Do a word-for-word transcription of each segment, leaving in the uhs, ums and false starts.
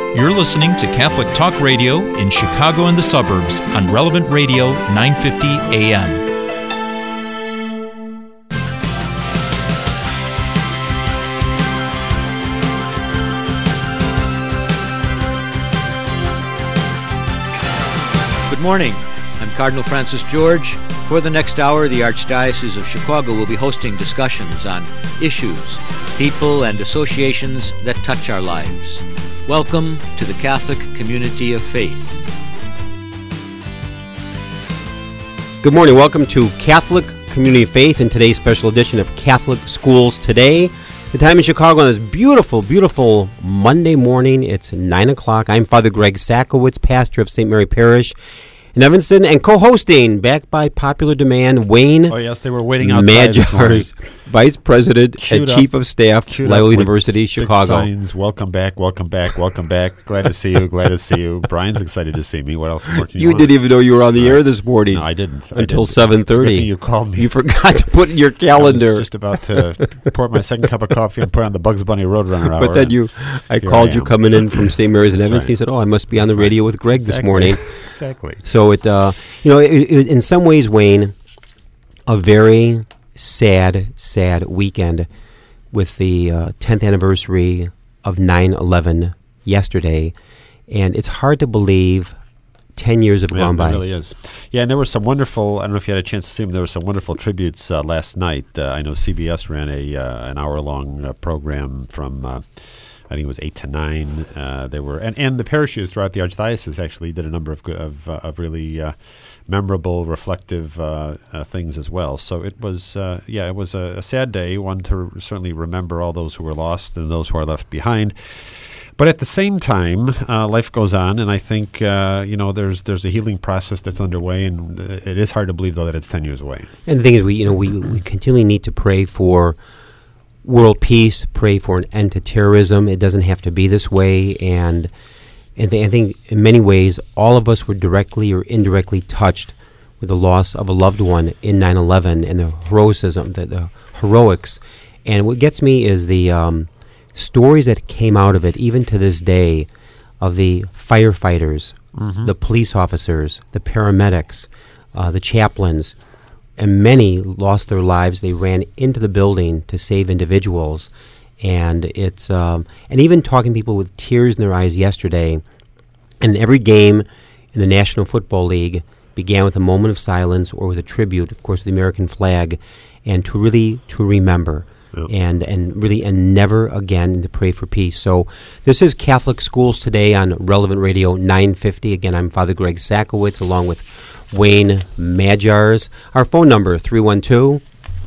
You're listening to Catholic Talk Radio in Chicago and the suburbs on Relevant Radio nine fifty A M. Good morning. I'm Cardinal Francis George. For the next hour, the Archdiocese of Chicago will be hosting discussions on issues, people, and associations that touch our lives. Welcome to the Catholic Community of Faith. Good morning. Welcome to Catholic Community of Faith and today's special edition of Catholic Schools Today. The time in Chicago on this beautiful, beautiful Monday morning. It's nine o'clock. I'm Father Greg Sakowitz, pastor of Saint Mary Parish in Evanston, and co-hosting, back by popular demand, Wayne Oh, yes, they were waiting outside Magyars, Vice President Queued and up. Chief of Staff, Queued Loyola up with University, big Chicago. Signs, welcome back, welcome back, welcome back. Glad to see you, glad to see you. Brian's excited to see me. What else more can you You want? didn't even know you were on the Uh, air this morning. No, I didn't. I Until didn't. seven It's a good thirty. thing you called me. You forgot to put in your I calendar. was just about to pour my second cup of coffee and put on the Bugs Bunny Roadrunner hour. But then you, I Here called I you am. coming in from Saint Mary's in That's Evanston. right. You said, "Oh, I must be on the radio with Greg this Exactly. morning." Exactly. So it, uh, you know, it, it, in some ways, Wayne, a very sad, sad weekend with the uh, tenth anniversary of nine eleven yesterday, and it's hard to believe ten years have Yeah, gone it by. really is. Yeah, and there were some wonderful, I don't know if you had a chance to see them, there were some wonderful tributes uh, last night. Uh, I know C B S ran a uh, an hour-long uh, program from, uh, I think it was eight to nine. Uh, there were, and, and the parishes throughout the Archdiocese actually did a number of, go- of, uh, of really uh, memorable, reflective uh, uh, things as well. So it was, uh, yeah, it was a, a sad day, one to certainly remember all those who were lost and those who are left behind. But at the same time, uh, life goes on, and I think uh, you know there's there's a healing process that's underway, and uh, it is hard to believe though that it's ten years away. And the thing is, we you know we we continually need to pray for world peace, pray for an end to terrorism. It doesn't have to be this way, and and th- I think in many ways, all of us were directly or indirectly touched with the loss of a loved one in nine eleven and the heroism, the, the heroics. And what gets me is the um, stories that came out of it, even to this day, of the firefighters, Mm-hmm. the police officers, the paramedics, uh, the chaplains, and many lost their lives. They ran into the building to save individuals, and it's um, and even talking to people with tears in their eyes yesterday. And every game in the National Football League began with a moment of silence or with a tribute, of course, to the American flag, and to really to remember. Yep. And and really and never again to pray for peace. So this is Catholic Schools Today on Relevant Radio nine fifty. Again, I'm Father Greg Sakowitz along with Wayne Magyars. Our phone number, three one two,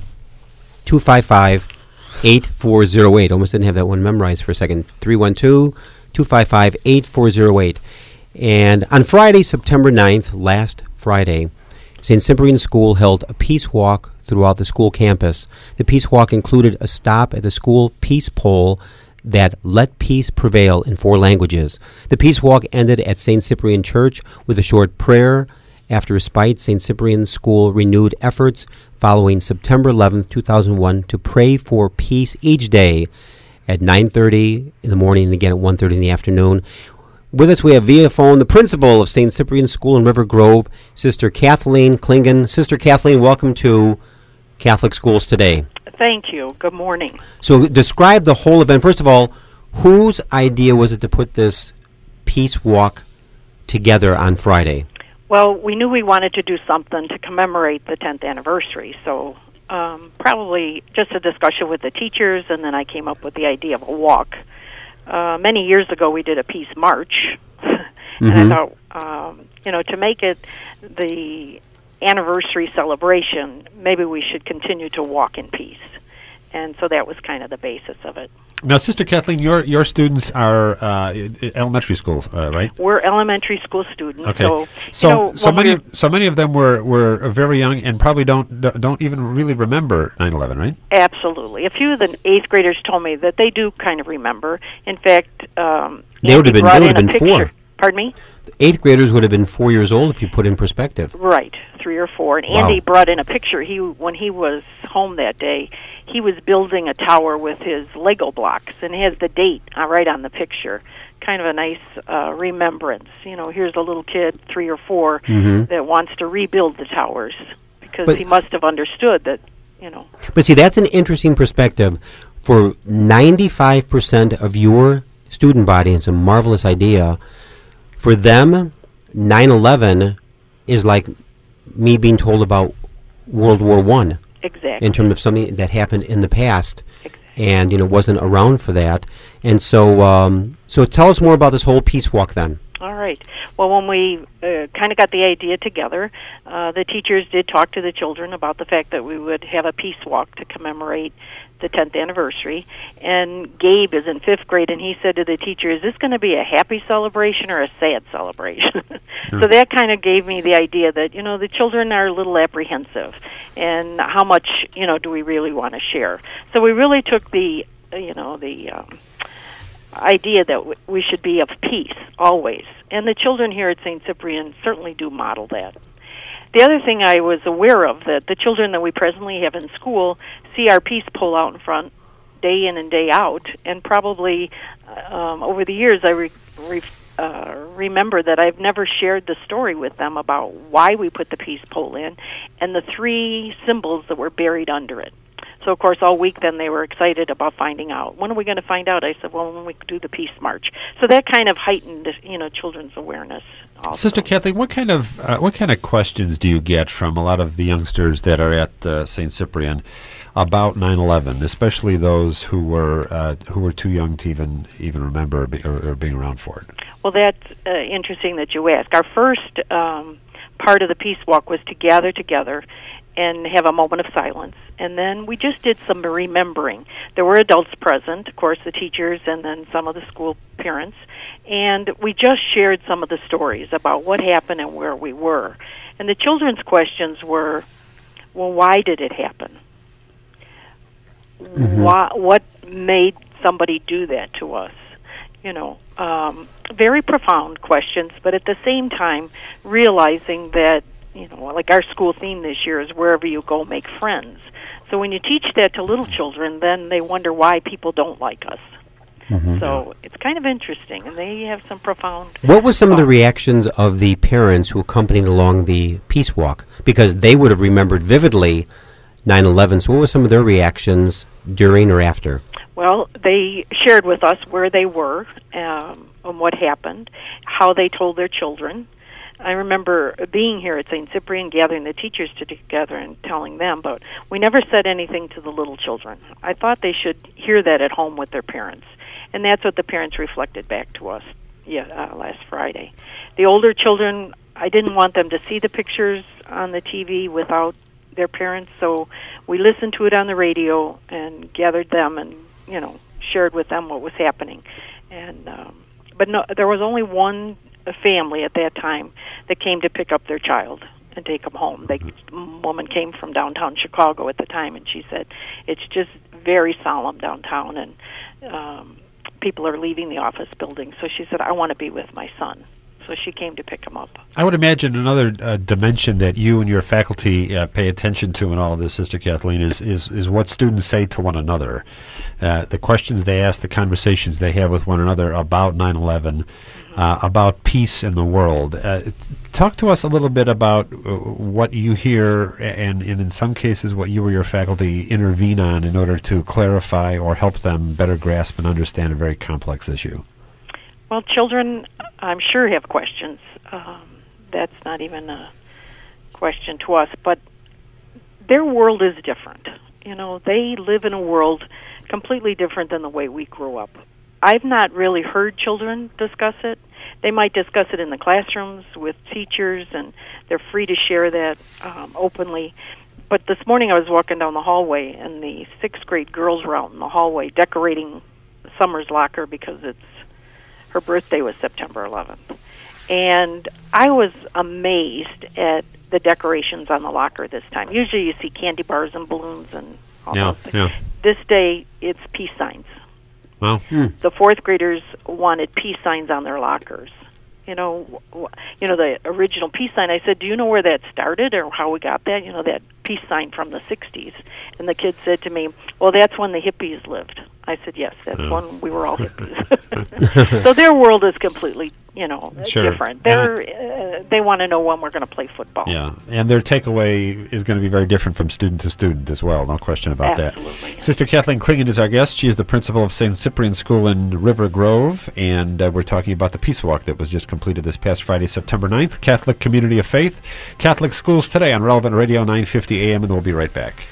two five five, eight four zero eight. Almost didn't have that one memorized for a second. three one two, two five five, eight four zero eight. And on Friday, September ninth, last Friday, Saint Cyprian School held a peace walk throughout the school campus. The peace walk included a stop at the school peace pole that let peace prevail in four languages. The peace walk ended at Saint Cyprian Church with a short prayer. After respite, Saint Cyprian School renewed efforts following September eleventh, two thousand one to pray for peace each day at nine thirty in the morning and again at one thirty in the afternoon. With us, we have via phone the principal of Saint Cyprian School in River Grove, Sister Kathleen Klingen. Sister Kathleen, welcome to Catholic Schools Today. Thank you. Good morning. So describe the whole event. First of all, whose idea was it to put this peace walk together on Friday? Well, we knew we wanted to do something to commemorate the tenth anniversary, so um, probably just a discussion with the teachers, and then I came up with the idea of a walk. Uh, many years ago, we did a peace march, and Mhm. I thought, um, you know, to make it the anniversary celebration, maybe we should continue to walk in peace. And so that was kind of the basis of it. Now, Sister Kathleen, your your students are uh, i- i- elementary school, uh, right? We're elementary school students, Okay. so So, you know, so when many, we- of, so many of them were, were very young and probably don't don't even really remember nine eleven, right? Absolutely. A few of the eighth graders told me that they do kind of remember. In fact, um, They would have Andy been- brought they would in have a been picture. four. Pardon me? Eighth graders would have been four years old if you put in perspective. Right, three or four. And Wow. Andy brought in a picture. He when he was home that day, he was building a tower with his Lego blocks, and he has the date uh, right on the picture. Kind of a nice uh, remembrance. You know, here's a little kid, three or four, Mhm. that wants to rebuild the towers because But- he must have understood that, you know. But see, that's an interesting perspective. For ninety-five percent of your student body, it's a marvelous idea. For them, nine eleven is like me being told about World War One Exactly. in terms of something that happened in the past, Exactly. and you know wasn't around for that. And so, um, so tell us more about this whole peace walk then. All right. Well, when we uh, kind of got the idea together, uh, the teachers did talk to the children about the fact that we would have a peace walk to commemorate the tenth anniversary. And Gabe is in fifth grade, and he said to the teacher, is this going to be a happy celebration or a sad celebration? So that kind of gave me the idea that, you know, the children are a little apprehensive, and how much, you know, do we really want to share? So we really took the, uh, you know, the... Um, idea that w- we should be of peace always. And the children here at Saint Cyprian certainly do model that. The other thing I was aware of, that the children that we presently have in school see our peace pole out in front day in and day out, and probably um, over the years I re- re- uh, remember that I've never shared the story with them about why we put the peace pole in and the three symbols that were buried under it. So, of course, all week then they were excited about finding out. When are we going to find out? I said, well, when we do the Peace March. So that kind of heightened, you know, children's awareness also. Sister Kathleen, what kind of uh, what kind of questions do you get from a lot of the youngsters that are at uh, Saint Cyprian about nine eleven, especially those who were uh, who were too young to even even remember or, be, or, or being around for it? Well, that's uh, interesting that you ask. Our first um, part of the Peace Walk was to gather together and have a moment of silence. And then we just did some remembering. There were adults present, of course, the teachers and then some of the school parents. And we just shared some of the stories about what happened and where we were. And the children's questions were, well, why did it happen? Mm-hmm. Why, what made somebody do that to us? You know, um, very profound questions, but at the same time, realizing that, you know, like our school theme this year is wherever you go, make friends. So when you teach that to little children, then they wonder why people don't like us. Mm-hmm. So it's kind of interesting, and they have some profound... What were some of the reactions of the parents who accompanied along the peace walk? Because they would have remembered vividly nine eleven. So what were some of their reactions during or after? Well, they shared with us where they were um, and what happened, how they told their children. I remember being here at Saint Cyprian, gathering the teachers together and telling them, but we never said anything to the little children. I thought they should hear that at home with their parents, and that's what the parents reflected back to us yeah, uh, last Friday. The older children, I didn't want them to see the pictures on the T V without their parents, so we listened to it on the radio and gathered them and, you know, shared with them what was happening. And um, but no, there was only one a family at that time that came to pick up their child and take them home. The woman came from downtown Chicago at the time, and she said it's just very solemn downtown, and um, people are leaving the office building. So she said, I want to be with my son. So she came to pick him up. I would imagine another uh, dimension that you and your faculty uh, pay attention to in all of this, Sister Kathleen, is, is, is what students say to one another. Uh, the questions they ask, the conversations they have with one another about nine eleven, mm-hmm. uh, about peace in the world. Uh, talk to us a little bit about uh, what you hear and, and in some cases what you or your faculty intervene on in order to clarify or help them better grasp and understand a very complex issue. Well, children, I'm sure, have questions. Um, that's not even a question to us, but their world is different. You know, they live in a world completely different than the way we grew up. I've not really heard children discuss it. They might discuss it in the classrooms with teachers, and they're free to share that um, openly. But this morning I was walking down the hallway, and the sixth grade girls were out in the hallway decorating Summer's locker because it's her birthday was September eleventh. And I was amazed at the decorations on the locker this time. Usually you see candy bars and balloons and all yeah, those things. Yeah. This day, it's peace signs. Well, hmm. The fourth graders wanted peace signs on their lockers. You know, w- you know the original peace sign. I said, do you know where that started or how we got that? You know, that peace sign from the sixties. And the kid said to me, well, that's when the hippies lived. I said, yes, that's Oh. when we were all hippies. So their world is completely, you know, Sure. different. They're uh, they want to know when we're going to play football. Yeah, and their takeaway is going to be very different from student to student as well. No question about Absolutely. that. Sister Kathleen Klingen is our guest. She is the principal of Saint Cyprian School in River Grove, and uh, we're talking about the Peace Walk that was just completed this past Friday, September ninth. Catholic Community of Faith, Catholic Schools Today on Relevant Radio nine fifty A M, and we'll be right back.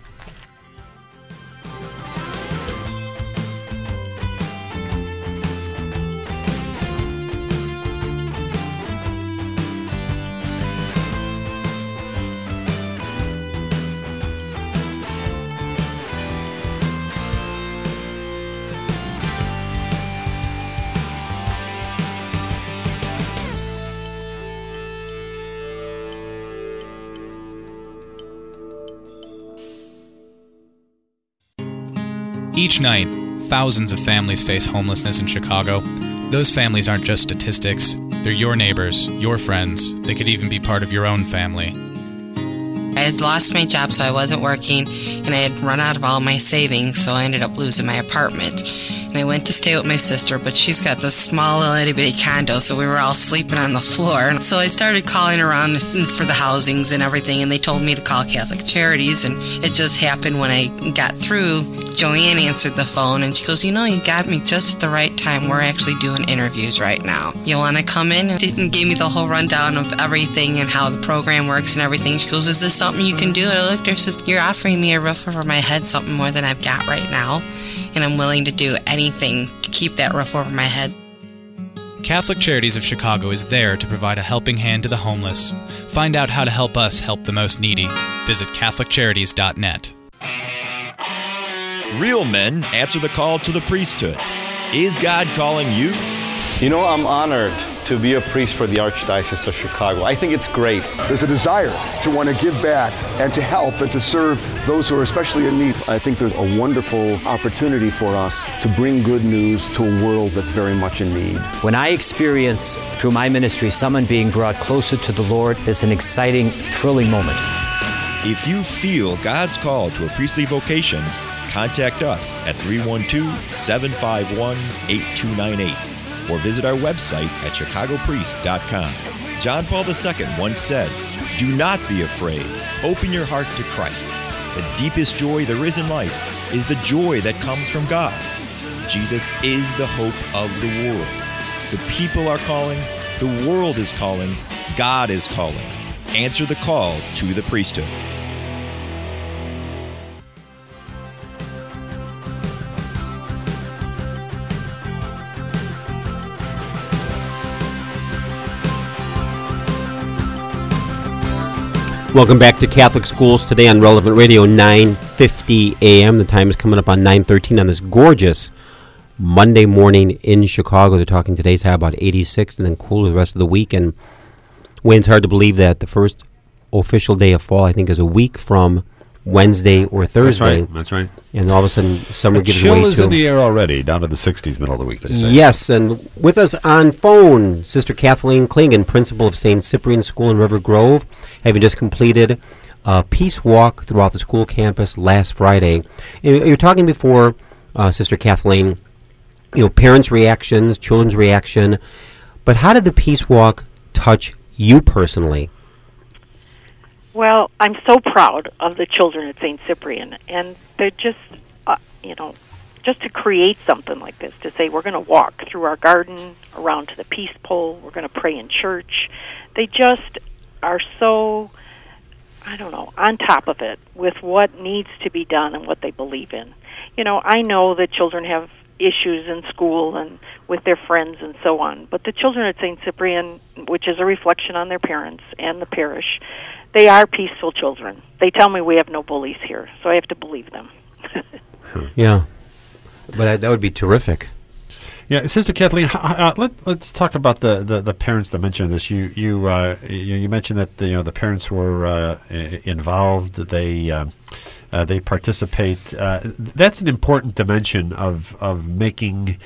Each night, thousands of families face homelessness in Chicago. Those families aren't just statistics. They're your neighbors, your friends. They could even be part of your own family. I had lost my job, so I wasn't working, and I had run out of all my savings, so I ended up losing my apartment. And I went to stay with my sister, but she's got this small little itty-bitty condo, so we were all sleeping on the floor. And so I started calling around for the housings and everything, and they told me to call Catholic Charities, and it just happened when I got through. Joanne answered the phone, and she goes, you know, you got me just at the right time. We're actually doing interviews right now. You want to come in? And gave me the whole rundown of everything and how the program works and everything. She goes, is this something you can do? And I looked at her and says, you're offering me a roof over my head, something more than I've got right now. And I'm willing to do anything to keep that roof over my head. Catholic Charities of Chicago is there to provide a helping hand to the homeless. Find out how to help us help the most needy. Visit catholic charities dot net. Real men answer the call to the priesthood. Is God calling you? You know, I'm honored to be a priest for the Archdiocese of Chicago. I think it's great. There's a desire to want to give back and to help and to serve those who are especially in need. I think there's a wonderful opportunity for us to bring good news to a world that's very much in need. When I experience through my ministry someone being brought closer to the Lord, it's an exciting, thrilling moment. If you feel God's call to a priestly vocation, contact us at three one two, seven five one, eight two nine eight or visit our website at chicago priest dot com. John Paul the Second once said, do not be afraid. Open your heart to Christ. The deepest joy there is in life is the joy that comes from God. Jesus is the hope of the world. The people are calling, the world is calling, God is calling. Answer the call to the priesthood. Welcome back to Catholic Schools Today on Relevant Radio nine fifty A M. The time is coming up on nine thirteen on this gorgeous Monday morning in Chicago. They're talking today's high about eighty-six and then cooler the rest of the week. And when it's hard to believe that the first official day of fall, I think, is a week from Wednesday or Thursday. That's right. That's right. And all of a sudden, summer the gives chill way is to in the air already, down to the sixties, middle of the week, they say. Yes, and with us on phone, Sister Kathleen Klingen, principal of Saint Cyprian School in River Grove, having just completed a peace walk throughout the school campus last Friday. And you were talking before, uh, Sister Kathleen, you know, parents' reactions, children's reaction, but how did the peace walk touch you personally? Well, I'm so proud of the children at Saint Cyprian, and they're just, uh, you know, just to create something like this, to say we're going to walk through our garden, around to the peace pole, we're going to pray in church. They just are so, I don't know, on top of it with what needs to be done and what they believe in. You know, I know that children have issues in school and with their friends and so on, but the children at Saint Cyprian, which is a reflection on their parents and the parish, they are peaceful children. They tell me we have no bullies here, so I have to believe them. Yeah, but that, that would be terrific. Yeah, Sister Kathleen, uh, let, let's talk about the, the, the parents that mentioned this. You you uh, you, you mentioned that the, you know the parents were uh, involved. They uh, uh, they participate. Uh, that's an important dimension of of making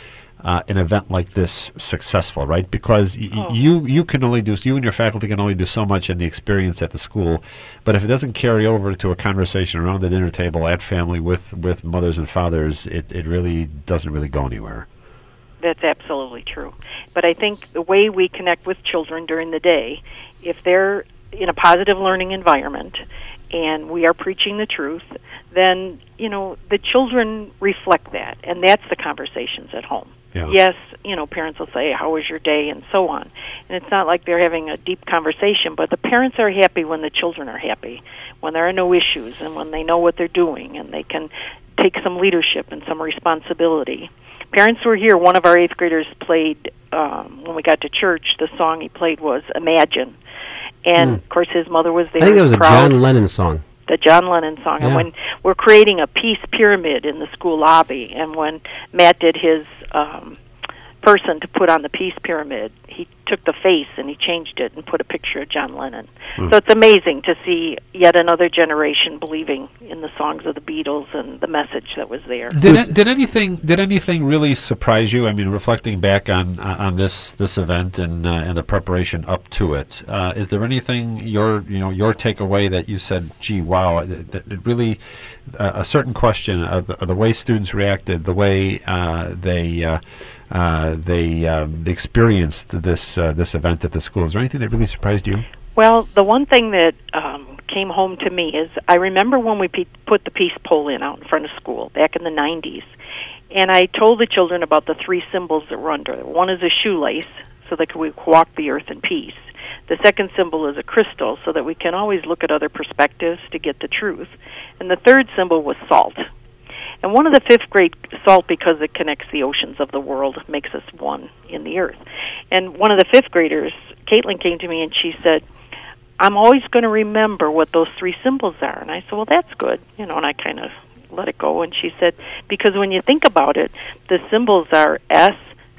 uh, an event like this successful, right? Because y- Oh. you you can only do you and your faculty can only do so much in the experience at the school, but if it doesn't carry over to a conversation around the dinner table at family with, with mothers and fathers, it, it really doesn't really go anywhere. That's absolutely true. But I think the way we connect with children during the day, if they're in a positive learning environment and we are preaching the truth, then, you know, the children reflect that, and that's the conversations at home. Yeah. Yes, you know, parents will say, how was your day, and so on. And it's not like they're having a deep conversation, but the parents are happy when the children are happy, when there are no issues, and when they know what they're doing, and they can take some leadership and some responsibility. Parents were here. One of our eighth graders played, um, when we got to church, the song he played was Imagine. And, Mm. of course, his mother was there. I think that was a proud. John Lennon song. The John Lennon song. Yeah. And when we're creating a peace pyramid in the school lobby, and when Matt did his um, person to put on the peace pyramid, he took the face and he changed it and put a picture of John Lennon. Hmm. So it's amazing to see yet another generation believing in the songs of the Beatles and the message that was there. Did, it, did anything did anything really surprise you? I mean, reflecting back on on this this event and uh, and the preparation up to it, uh, is there anything your you know your takeaway that you said, "Gee, wow!" That, that it really uh, a certain question of the, of the way students reacted, the way uh, they uh, uh, they, um, they experienced this uh, this event at the school. Is there anything that really surprised you? Well, the one thing that um, came home to me is I remember when we pe- put the peace pole in out in front of school back in the nineties, and I told the children about the three symbols that were under it. One is a shoelace, so that we can walk the earth in peace. The second symbol is a crystal, so that we can always look at other perspectives to get the truth. And the third symbol was salt. And one of the fifth grade, salt, because it connects the oceans of the world, makes us one in the earth. And one of the fifth graders, Caitlin, came to me and she said, I'm always going to remember what those three symbols are. And I said, well, that's good. You know, and I kind of let it go. And she said, because when you think about it, the symbols are S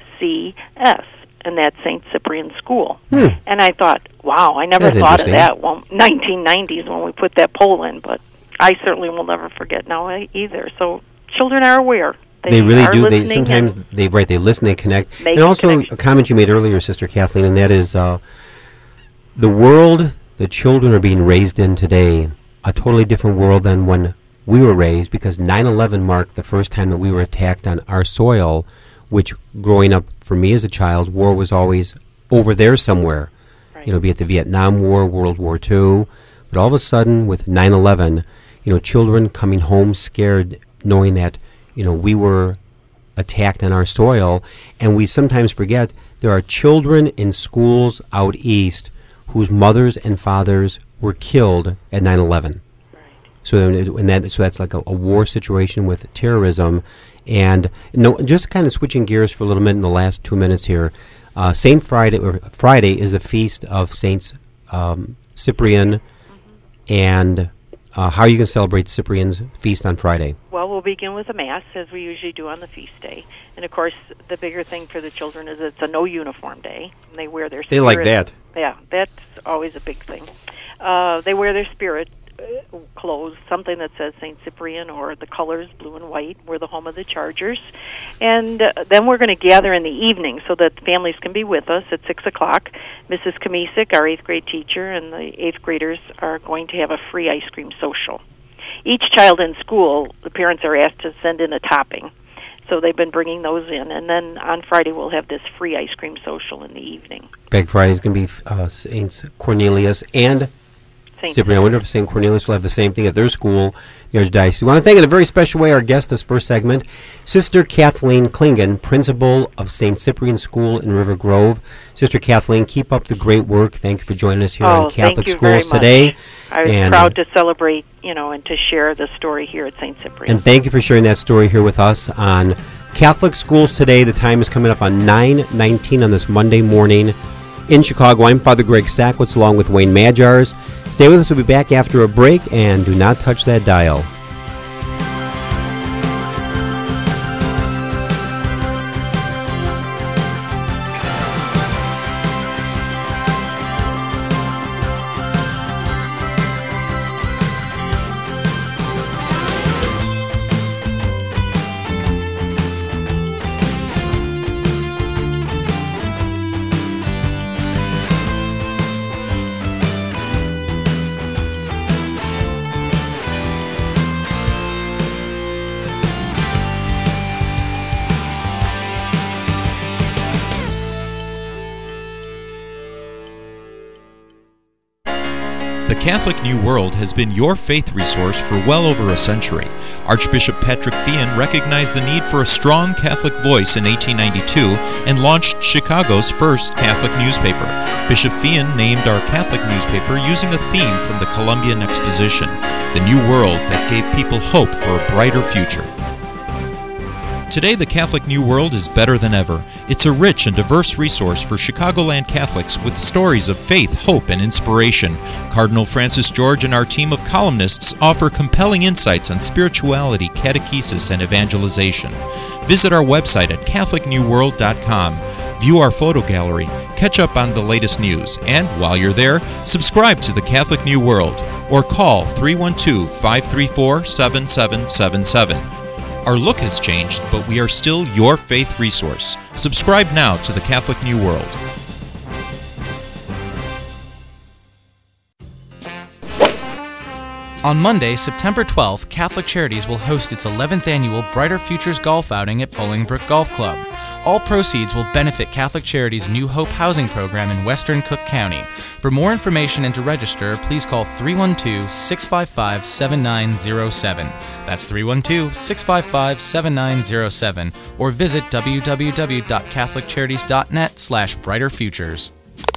C S, and that's Saint Cyprian School. Hmm. And I thought, wow, I never That's thought of interesting. that. Well, nineteen nineties when we put that poll in, but I certainly will never forget now either. So children are aware. They, They really are do. They listening sometimes and they right. They listen. They connect. Make And also connection. a comment you made earlier, Sister Kathleen, and that is uh, the world the children are being raised in today. A totally different world than when we were raised, because nine eleven marked the first time that we were attacked on our soil. Which, growing up for me as a child, war was always over there somewhere. Right. You know, be it the Vietnam War, World War Two. But all of a sudden, with nine eleven, you know, children coming home scared, knowing that, you know, we were attacked on our soil. And we sometimes forget there are children in schools out east whose mothers and fathers were killed at nine eleven. Right. So, and that, so that's like a, a war situation with terrorism. And no, just kind of switching gears for a little minute in the last two minutes here. Uh, Saint Friday, or Friday is a feast of Saints um, Cyprian. And uh, how are you going to celebrate Cyprian's feast on Friday? Well, we'll begin with a Mass, as we usually do on the feast day. And, of course, the bigger thing for the children is it's a no-uniform day. And they wear their They like spirit- that. Yeah, that's always a big thing. Uh, they wear their spirit uh, clothes, something that says Saint Cyprian, or the colors, blue and white. We're the home of the Chargers. And uh, then we're going to gather in the evening so that families can be with us at six o'clock. Missus Kamisic, our eighth grade teacher, and the eighth graders are going to have a free ice cream social. Each child in school, the parents are asked to send in a topping. So they've been bringing those in. And then on Friday, we'll have this free ice cream social in the evening. Big Friday is going to be uh, Saints Cornelius and Saint Cyprian. I wonder if Saint Cornelius will have the same thing at their school, the Archdiocese. We want to thank in a very special way our guest this first segment, Sister Kathleen Klingen, Principal of Saint Cyprian School in River Grove. Sister Kathleen, keep up the great work. Thank you for joining us here oh, on Catholic thank you very Schools much. today. I was and, proud to celebrate, you know, and to share the story here at Saint Cyprian. And thank you for sharing that story here with us on Catholic Schools today. The time is coming up on nine nineteen on this Monday morning in Chicago. I'm Father Greg Sackwitz along with Wayne Majars. Stay with us. We'll be back after a break, and do not touch that dial. The Catholic New World has been your faith resource for well over a century. Archbishop Patrick Feehan recognized the need for a strong Catholic voice in eighteen ninety-two and launched Chicago's first Catholic newspaper. Bishop Feehan named our Catholic newspaper using a theme from the Columbian Exposition, the New World that gave people hope for a brighter future. Today, the Catholic New World is better than ever. It's a rich and diverse resource for Chicagoland Catholics with stories of faith, hope, and inspiration. Cardinal Francis George and our team of columnists offer compelling insights on spirituality, catechesis, and evangelization. Visit our website at catholic new world dot com. View our photo gallery, catch up on the latest news, and while you're there, subscribe to the Catholic New World or call three one two, five three four, seven seven seven seven. Our look has changed, but we are still your faith resource. Subscribe now to the Catholic New World. On Monday, September twelfth, Catholic Charities will host its eleventh annual Brighter Futures Golf Outing at Bolingbrook Golf Club. All proceeds will benefit Catholic Charities' New Hope housing program in Western Cook County. For more information and to register, please call three one two, six five five, seven nine zero seven. That's three one two, six five five, seven nine zero seven, or visit w w w dot catholic charities dot net slash brighter futures.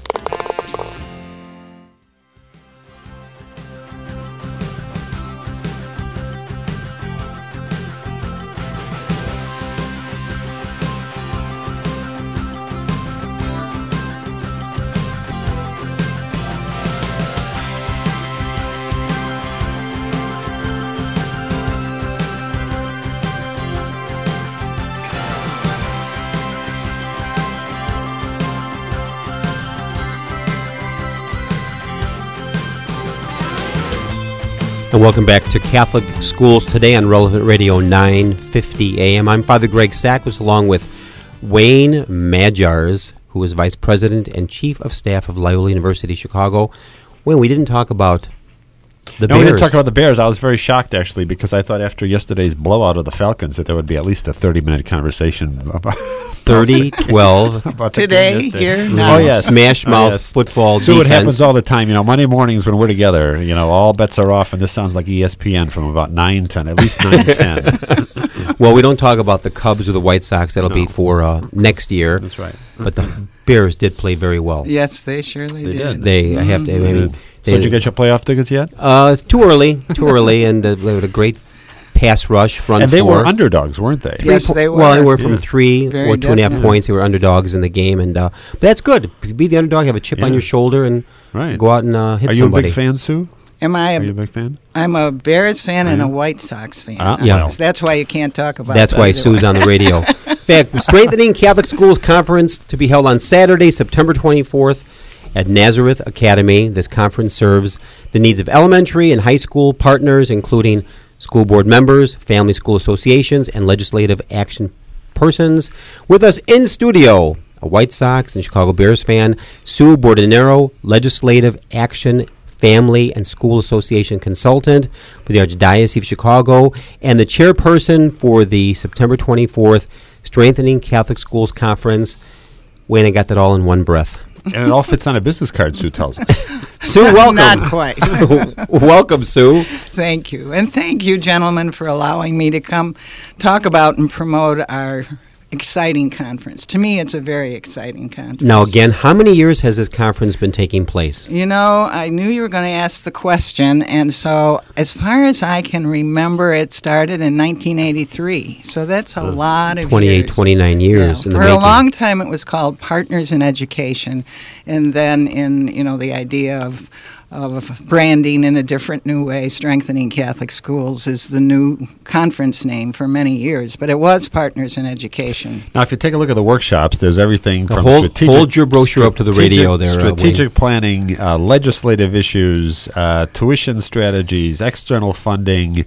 And welcome back to Catholic Schools Today on Relevant Radio nine fifty A M. I'm Father Greg Sakowicz along with Wayne Majars, who is Vice President and Chief of Staff of Loyola University Chicago. Wayne, we didn't talk about the no, Bears. we didn't talk about the Bears. I was very shocked, actually, because I thought after yesterday's blowout of the Falcons that there would be at least a thirty-minute conversation about thirty twelve about the Today, game yesterday. here, Oh, now. yes. Smash Oh, mouth yes. football So defense. it happens all the time. You know, Monday mornings when we're together, you know, all bets are off, and this sounds like E S P N from about nine ten, at least nine ten. Well, we don't talk about the Cubs or the White Sox. That'll No. be for uh, next year. That's right. But the Bears did play very well. Yes, they surely They did. did. They I have to. I mean, So did you get your playoff tickets yet? Uh, it's too early. Too early, and uh, they had a great pass rush front And they four. were underdogs, weren't they? Three Yes, po- they were. Well, anywhere from Yeah. three Very or two and a half definitely. points. They were underdogs in the game, and uh, but that's good. Be the underdog, have a chip on Yeah. your shoulder, and Right. go out and uh, hit Are you somebody. a big fan, Sue? Am I? Are you a A, big fan? I'm a Bears fan and Are a you? White Sox fan. Ah, Yeah. well. That's why you can't talk about. That's that. why Sue's on the radio. In fact, Strengthening Catholic Schools Conference to be held on Saturday, September twenty-fourth at Nazareth Academy. This conference serves the needs of elementary and high school partners, including school board members, family school associations, and legislative action persons. With us in studio, a White Sox and Chicago Bears fan, Sue Bordenero, legislative action Family and School Association consultant for the Archdiocese of Chicago, and the chairperson for the September twenty-fourth Strengthening Catholic Schools Conference. Wayne, I got that all in one breath. And it all fits on a business card, Sue tells us. Sue, welcome. Not quite. Welcome, Sue. Thank you. And thank you, gentlemen, for allowing me to come talk about and promote our exciting conference. To me, it's a very exciting conference. Now, again, how many years has this conference been taking place? You know, I knew you were going to ask the question, and so as far as I can remember, it started in nineteen eighty-three. So that's a lot of twenty-eight, years. twenty-nine years Yeah. in the For a making. long time, it was called Partners in Education, and then in you know the idea of of branding in a different new way, Strengthening Catholic Schools is the new conference name for many years, but it was Partners in Education. Now, if you take a look at the workshops, there's everything Now from hold- strategic... hold your brochure up to the strategic- radio there, uh, Strategic planning, uh, legislative issues, uh, tuition strategies, external funding,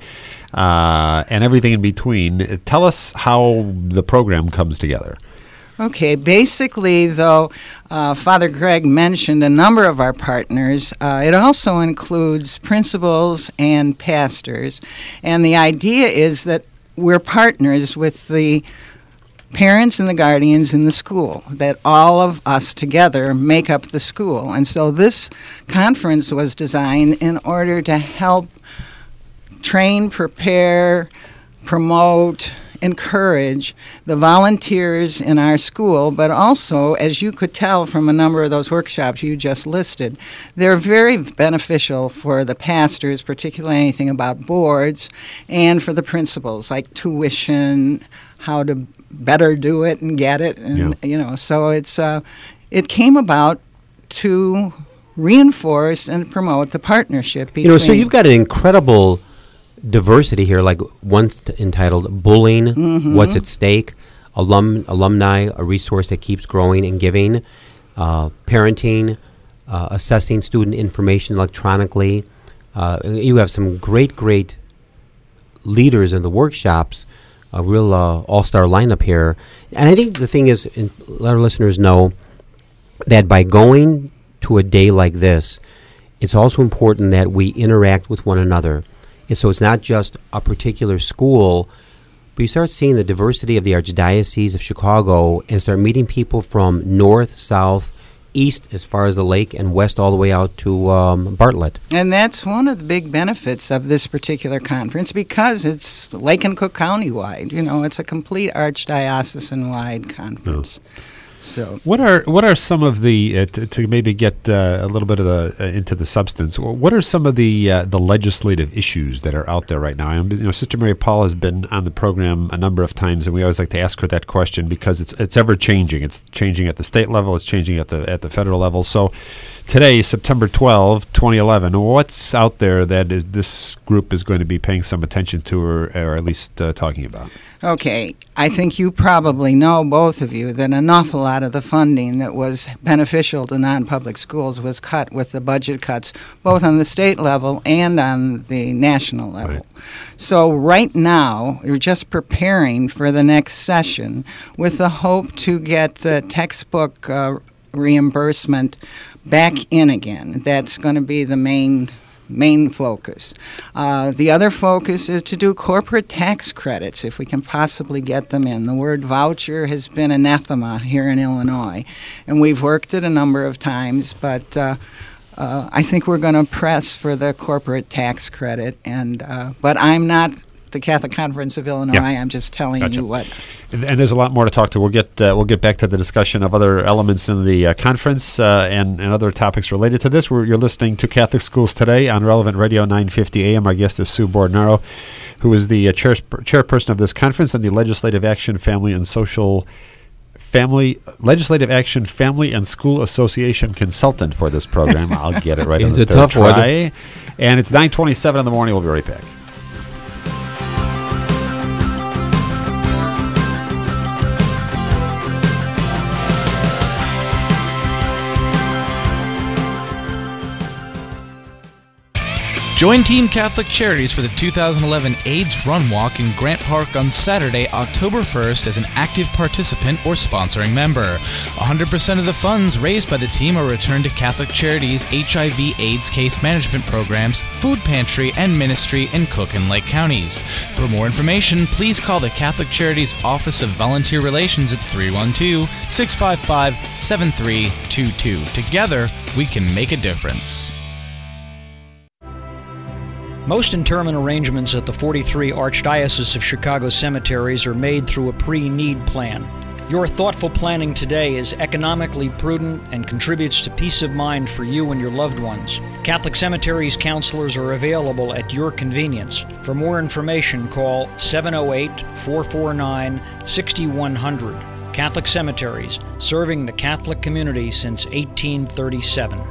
uh, and everything in between. Uh, Tell us how the program comes together. Okay, basically, though, uh, Father Greg mentioned a number of our partners. Uh, it also includes principals and pastors. And the idea is that we're partners with the parents and the guardians in the school, that all of us together make up the school. And so this conference was designed in order to help train, prepare, promote, encourage the volunteers in our school, but also, as you could tell from a number of those workshops you just listed, they're very beneficial for the pastors, particularly anything about boards, and for the principals, like tuition, how to better do it and get it, and yeah. you know. So it's uh, it came about to reinforce and promote the partnership between. You know, so you've got an incredible diversity here, like one's t- entitled Bullying, mm-hmm. What's at Stake, alum alumni, a resource that keeps growing and giving, uh, parenting, uh, assessing student information electronically. Uh, you have some great, great leaders in the workshops, a real uh, all-star lineup here. And I think the thing is, and let our listeners know that by going to a day like this, it's also important that we interact with one another. And so it's not just a particular school, but you start seeing the diversity of the Archdiocese of Chicago and start meeting people from north, south, east as far as the lake, and west all the way out to um, Bartlett. And that's one of the big benefits of this particular conference, because it's Lake and Cook County wide. You know, it's a complete archdiocesan wide conference. Oh. So, what are what are some of the uh, t- to maybe get uh, a little bit of the uh, into the substance? What are some of the uh, the legislative issues that are out there right now? And, you know, Sister Mary Paul has been on the program a number of times, and we always like to ask her that question because it's it's ever changing. It's changing at the state level. It's changing at the at the federal level. So, today, September twelfth, twenty eleven, what's out there that is, this group is going to be paying some attention to, or, or at least uh, talking about? Okay, I think you probably know, both of you, that an awful lot of the funding that was beneficial to non-public schools was cut with the budget cuts, both on the state level and on the national level. Right. So right now, we're just preparing for the next session with the hope to get the textbook uh, reimbursement back in again. That's going to be the main main focus. Uh, the other focus is to do corporate tax credits, if we can possibly get them in. The word voucher has been anathema here in Illinois, and we've worked it a number of times, but uh, uh, I think we're going to press for the corporate tax credit. And uh, but I'm not the Catholic Conference of Illinois. Yeah. I'm just telling gotcha. you what. And, and there's a lot more to talk to. We'll get uh, we'll get back to the discussion of other elements in the uh, conference uh, and, and other topics related to this. We're, you're listening to Catholic Schools Today on Relevant Radio nine fifty A M. Our guest is Sue Bordenaro, who is the uh, chair, chairperson of this conference and the Legislative Action Family and Social Family Legislative Action Family and School Association consultant for this program. I'll get it right on the third tough try. One. And it's nine twenty-seven in the morning. We'll be right back. Join Team Catholic Charities for the two thousand eleven AIDS Run Walk in Grant Park on Saturday, October first as an active participant or sponsoring member. one hundred percent of the funds raised by the team are returned to Catholic Charities' H I V AIDS case management programs, food pantry, and ministry in Cook and Lake counties. For more information, please call the Catholic Charities Office of Volunteer Relations at three one two, six five five, seven three two two. Together, we can make a difference. Most interment arrangements at the forty-three Archdiocese of Chicago cemeteries are made through a pre-need plan. Your thoughtful planning today is economically prudent and contributes to peace of mind for you and your loved ones. Catholic Cemeteries counselors are available at your convenience. For more information, call seven oh eight, four four nine, six one zero zero. Catholic Cemeteries, serving the Catholic community since eighteen thirty-seven.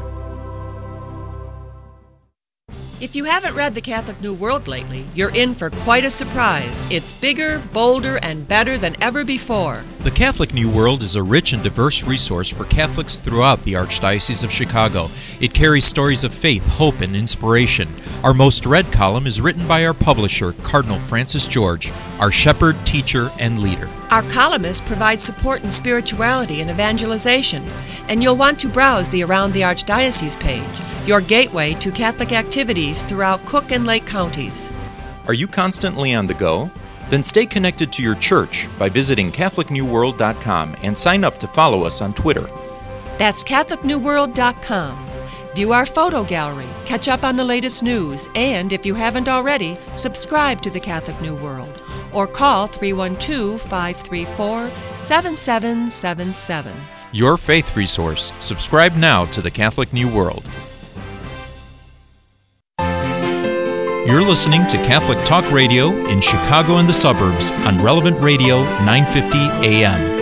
If you haven't read The Catholic New World lately, you're in for quite a surprise. It's bigger, bolder, and better than ever before. The Catholic New World is a rich and diverse resource for Catholics throughout the Archdiocese of Chicago. It carries stories of faith, hope, and inspiration. Our most read column is written by our publisher, Cardinal Francis George, our shepherd, teacher, and leader. Our columnists provide support in spirituality and evangelization, and you'll want to browse the Around the Archdiocese page, your gateway to Catholic activities throughout Cook and Lake counties. Are you constantly on the go? Then stay connected to your church by visiting Catholic New World dot com and sign up to follow us on Twitter. That's Catholic New World dot com. View our photo gallery, catch up on the latest news, and if you haven't already, subscribe to the Catholic New World or call three one two, five three four, seven seven seven seven. Your faith resource. Subscribe now to the Catholic New World. You're listening to Catholic Talk Radio in Chicago and the suburbs on Relevant Radio nine fifty A M.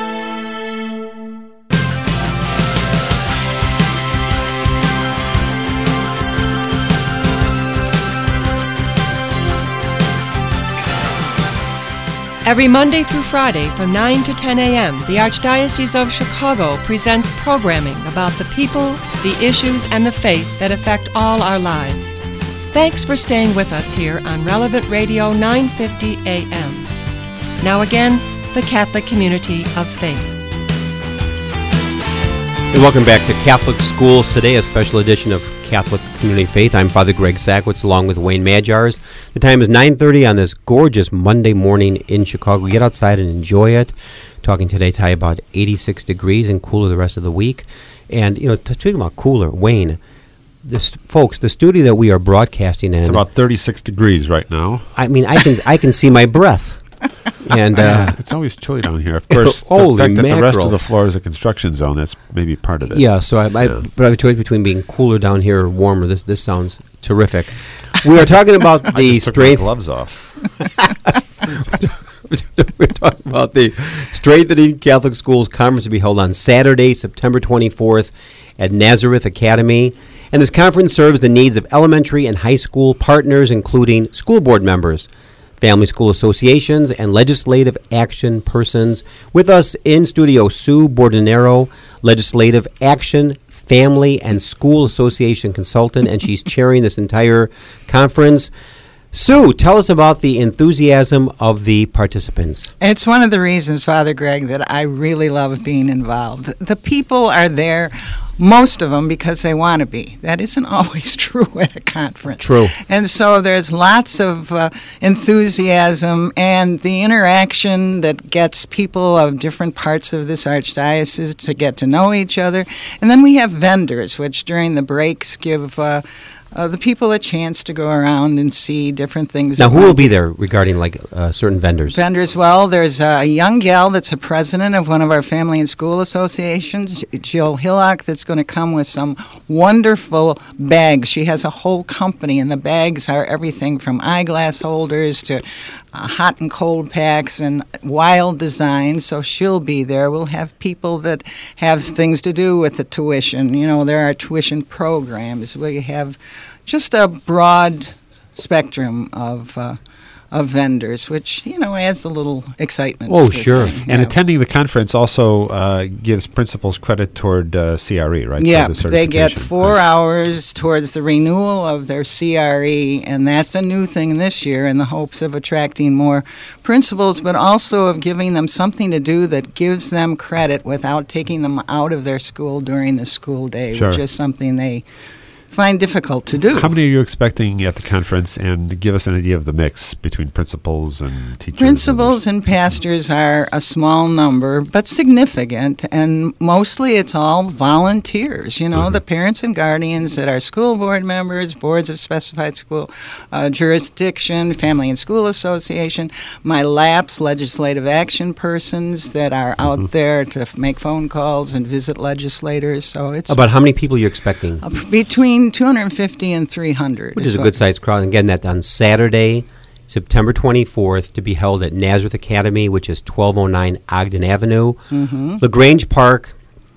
Every Monday through Friday from nine to ten a.m., the Archdiocese of Chicago presents programming about the people, the issues, and the faith that affect all our lives. Thanks for staying with us here on Relevant Radio nine fifty A M. Now again, the Catholic Community of Faith. And welcome back to Catholic Schools Today, a special edition of Catholic Community Faith. I'm Father Greg Sakowicz along with Wayne Majars. The time is nine thirty on this gorgeous Monday morning in Chicago. Get outside and enjoy it. Talking today's high about eighty-six degrees and cooler the rest of the week. And, you know, talking about cooler, Wayne, this, folks, the studio that we are broadcasting in... It's about thirty-six degrees right now. I mean, I can I can see my breath. And uh, it's always chilly down here. Of course, holy the fact that the rest mackerel. of the floor is a construction zone, that's maybe part of it. Yeah, so I, I, Yeah. but I have a choice between being cooler down here or warmer. This this sounds terrific. We are talking about I the just took my strength. gloves off. We're talking about the Strengthening Catholic Schools Conference to be held on Saturday, September twenty-fourth at Nazareth Academy. And this conference serves the needs of elementary and high school partners, including school board members, family school associations, and legislative action persons. With us in studio, Sue Bordenero, Legislative Action, Family, and School Association consultant, and she's chairing this entire conference. Sue, tell us about the enthusiasm of the participants. It's one of the reasons, Father Greg, that I really love being involved. The people are there, most of them, because they want to be. That isn't always true at a conference. True. And so there's lots of uh, enthusiasm and the interaction that gets people of different parts of this archdiocese to get to know each other. And then we have vendors, which during the breaks give uh, Uh, the people a chance to go around and see different things. Now, who will be there regarding like uh, certain vendors? Vendors, well, there's a young gal that's a president of one of our family and school associations, Jill Hillock, that's going to come with some wonderful bags. She has a whole company, and the bags are everything from eyeglass holders to uh, hot and cold packs and wild designs, so she'll be there. We'll have people that have things to do with the tuition. You know, there are tuition programs. We have just a broad spectrum of uh, of vendors, which, you know, adds a little excitement. Oh, to the sure. thing. And Yeah. attending the conference also uh, gives principals credit toward uh, C R E, right? Yeah, For the they get certification. four Right. hours towards the renewal of their C R E, and that's a new thing this year in the hopes of attracting more principals, but also of giving them something to do that gives them credit without taking them out of their school during the school day, Sure. which is something they find difficult to do. How many are you expecting at the conference? And give us an idea of the mix between principals and teachers. Principals and pastors are a small number, but significant, and mostly it's all volunteers. You know, Mm-hmm. the parents and guardians that are school board members, boards of specified school uh, jurisdiction, family and school association, my LAPS, legislative action persons that are out Mm-hmm. there to f- make phone calls and visit legislators. So it's About how many people you're expecting? uh, between two hundred fifty and three hundred. Which is a what- good-sized crowd. And again, that's on Saturday, September twenty-fourth, to be held at Nazareth Academy, which is twelve oh nine Ogden Avenue, Mhm. LaGrange Park.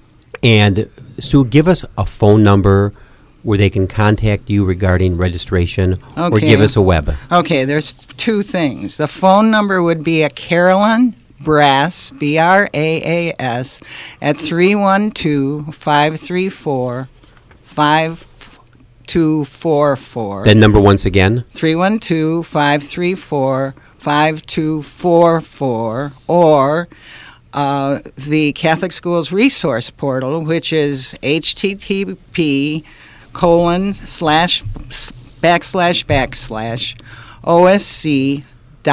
And Sue, give us a phone number where they can contact you regarding registration, or Okay. give us a web. Okay, there's two things. The phone number would be a Carolyn Brass, B R A A S, at three one two, five three four, five two four four. That number once again. three one two, five three four, five two four four, or uh, the Catholic Schools Resource Portal, which is H T T P colon slash backslash backslash O S C dot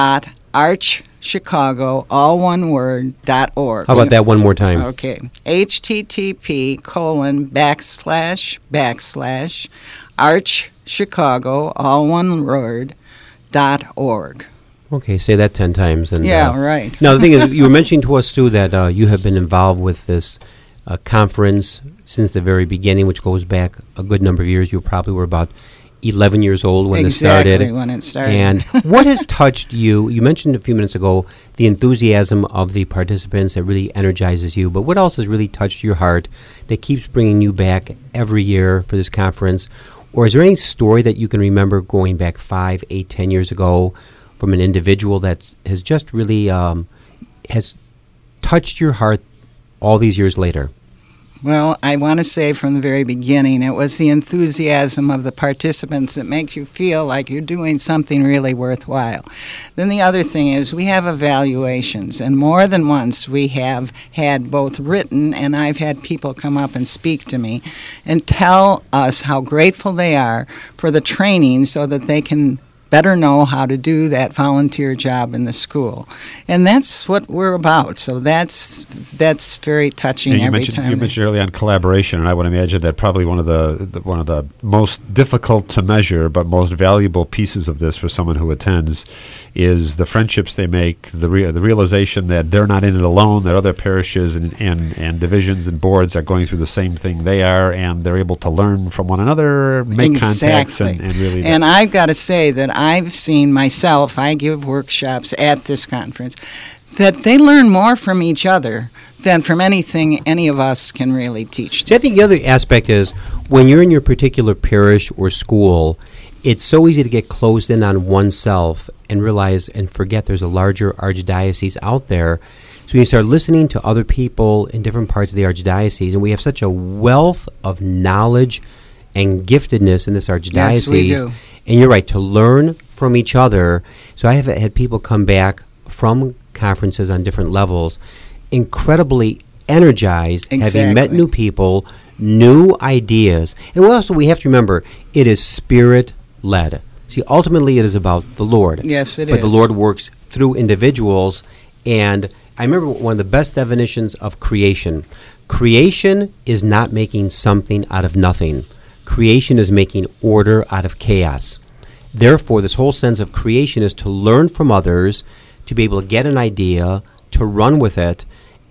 Arch Chicago, all one word, dot org. How about that one more time? Okay. H T T P colon backslash backslash Arch Chicago, all one word, dot org. Okay, say that ten times. And, yeah, uh, right. Now, the thing is, you were mentioning to us, Sue, that uh, you have been involved with this uh, conference since the very beginning, which goes back a good number of years. You probably were about eleven years old when exactly it started. when it started. And what has touched you? You mentioned a few minutes ago the enthusiasm of the participants that really energizes you, but what else has really touched your heart that keeps bringing you back every year for this conference? Or is there any story that you can remember going back five, eight, ten years ago from an individual that has just really um, has touched your heart all these years later? Well, I want to say from the very beginning, it was the enthusiasm of the participants that makes you feel like you're doing something really worthwhile. Then the other thing is we have evaluations, and more than once we have had both written, and I've had people come up and speak to me and tell us how grateful they are for the training so that they can better know how to do that volunteer job in the school. And that's what we're about. So that's that's very touching yeah, you every mentioned, time. You mentioned earlier on collaboration, and I would imagine that probably one of the, the one of the most difficult to measure but most valuable pieces of this for someone who attends is the friendships they make, the rea- the realization that they're not in it alone, that other parishes and, and, and divisions and boards are going through the same thing they are, and they're able to learn from one another, make exactly. contacts, and, and really... And I've got to say that I've seen myself, I give workshops at this conference, that they learn more from each other than from anything any of us can really teach them. See, I think the other aspect is when you're in your particular parish or school, it's so easy to get closed in on oneself and realize and forget there's a larger archdiocese out there. So when you start listening to other people in different parts of the archdiocese, and we have such a wealth of knowledge and giftedness in this archdiocese. Yes, we do. And you're right, to learn from each other. So I have had people come back from conferences on different levels, incredibly energized, Exactly. having met new people, new ideas. And also we have to remember, it is spirit-led. See, ultimately it is about the Lord. Yes, it but is. the Lord works through individuals. And I remember one of the best definitions of creation. Creation is not making something out of nothing. Creation is making order out of chaos. Therefore, this whole sense of creation is to learn from others, to be able to get an idea, to run with it.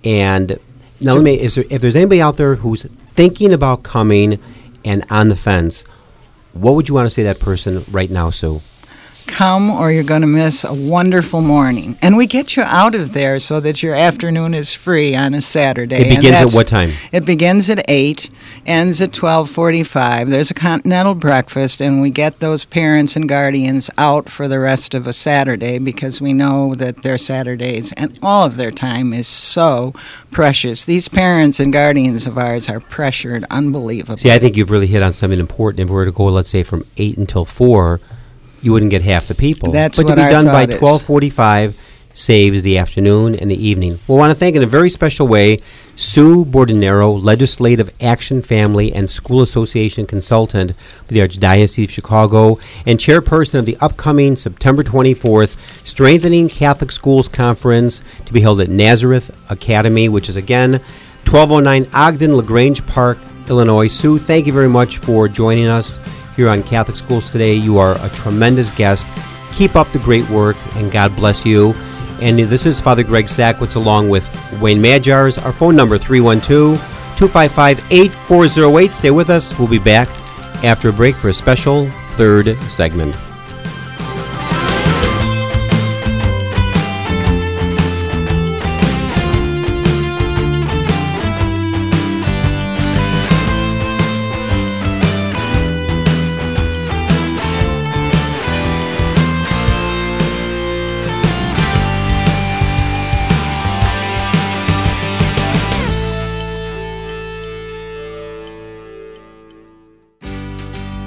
And now, let me, is there, if there's anybody out there who's thinking about coming and on the fence, what would you want to say to that person right now, Sue? Come or you're going to miss a wonderful morning. And we get you out of there so that your afternoon is free on a Saturday. It begins at what time? It begins at eight, ends at twelve forty-five. There's a continental breakfast, and we get those parents and guardians out for the rest of a Saturday because we know that their Saturdays and all of their time is so precious. These parents and guardians of ours are pressured unbelievably. See, I think you've really hit on something important. If we were to go, let's say, from eight until four, you wouldn't get half the people. That's but what to be our done by thought is. twelve forty-five saves the afternoon and the evening. We want to thank in a very special way Sue Bordenero, Legislative Action Family and School Association Consultant for the Archdiocese of Chicago and Chairperson of the upcoming September twenty-fourth Strengthening Catholic Schools Conference to be held at Nazareth Academy, which is again twelve oh nine Ogden LaGrange Park, Illinois. Sue, thank you very much for joining us here on Catholic Schools Today. You are a tremendous guest. Keep up the great work, and God bless you. And this is Father Greg Sackwitz along with Wayne Majars. Our phone number, three one two, two five five, eight four zero eight. Stay with us. We'll be back after a break for a special third segment.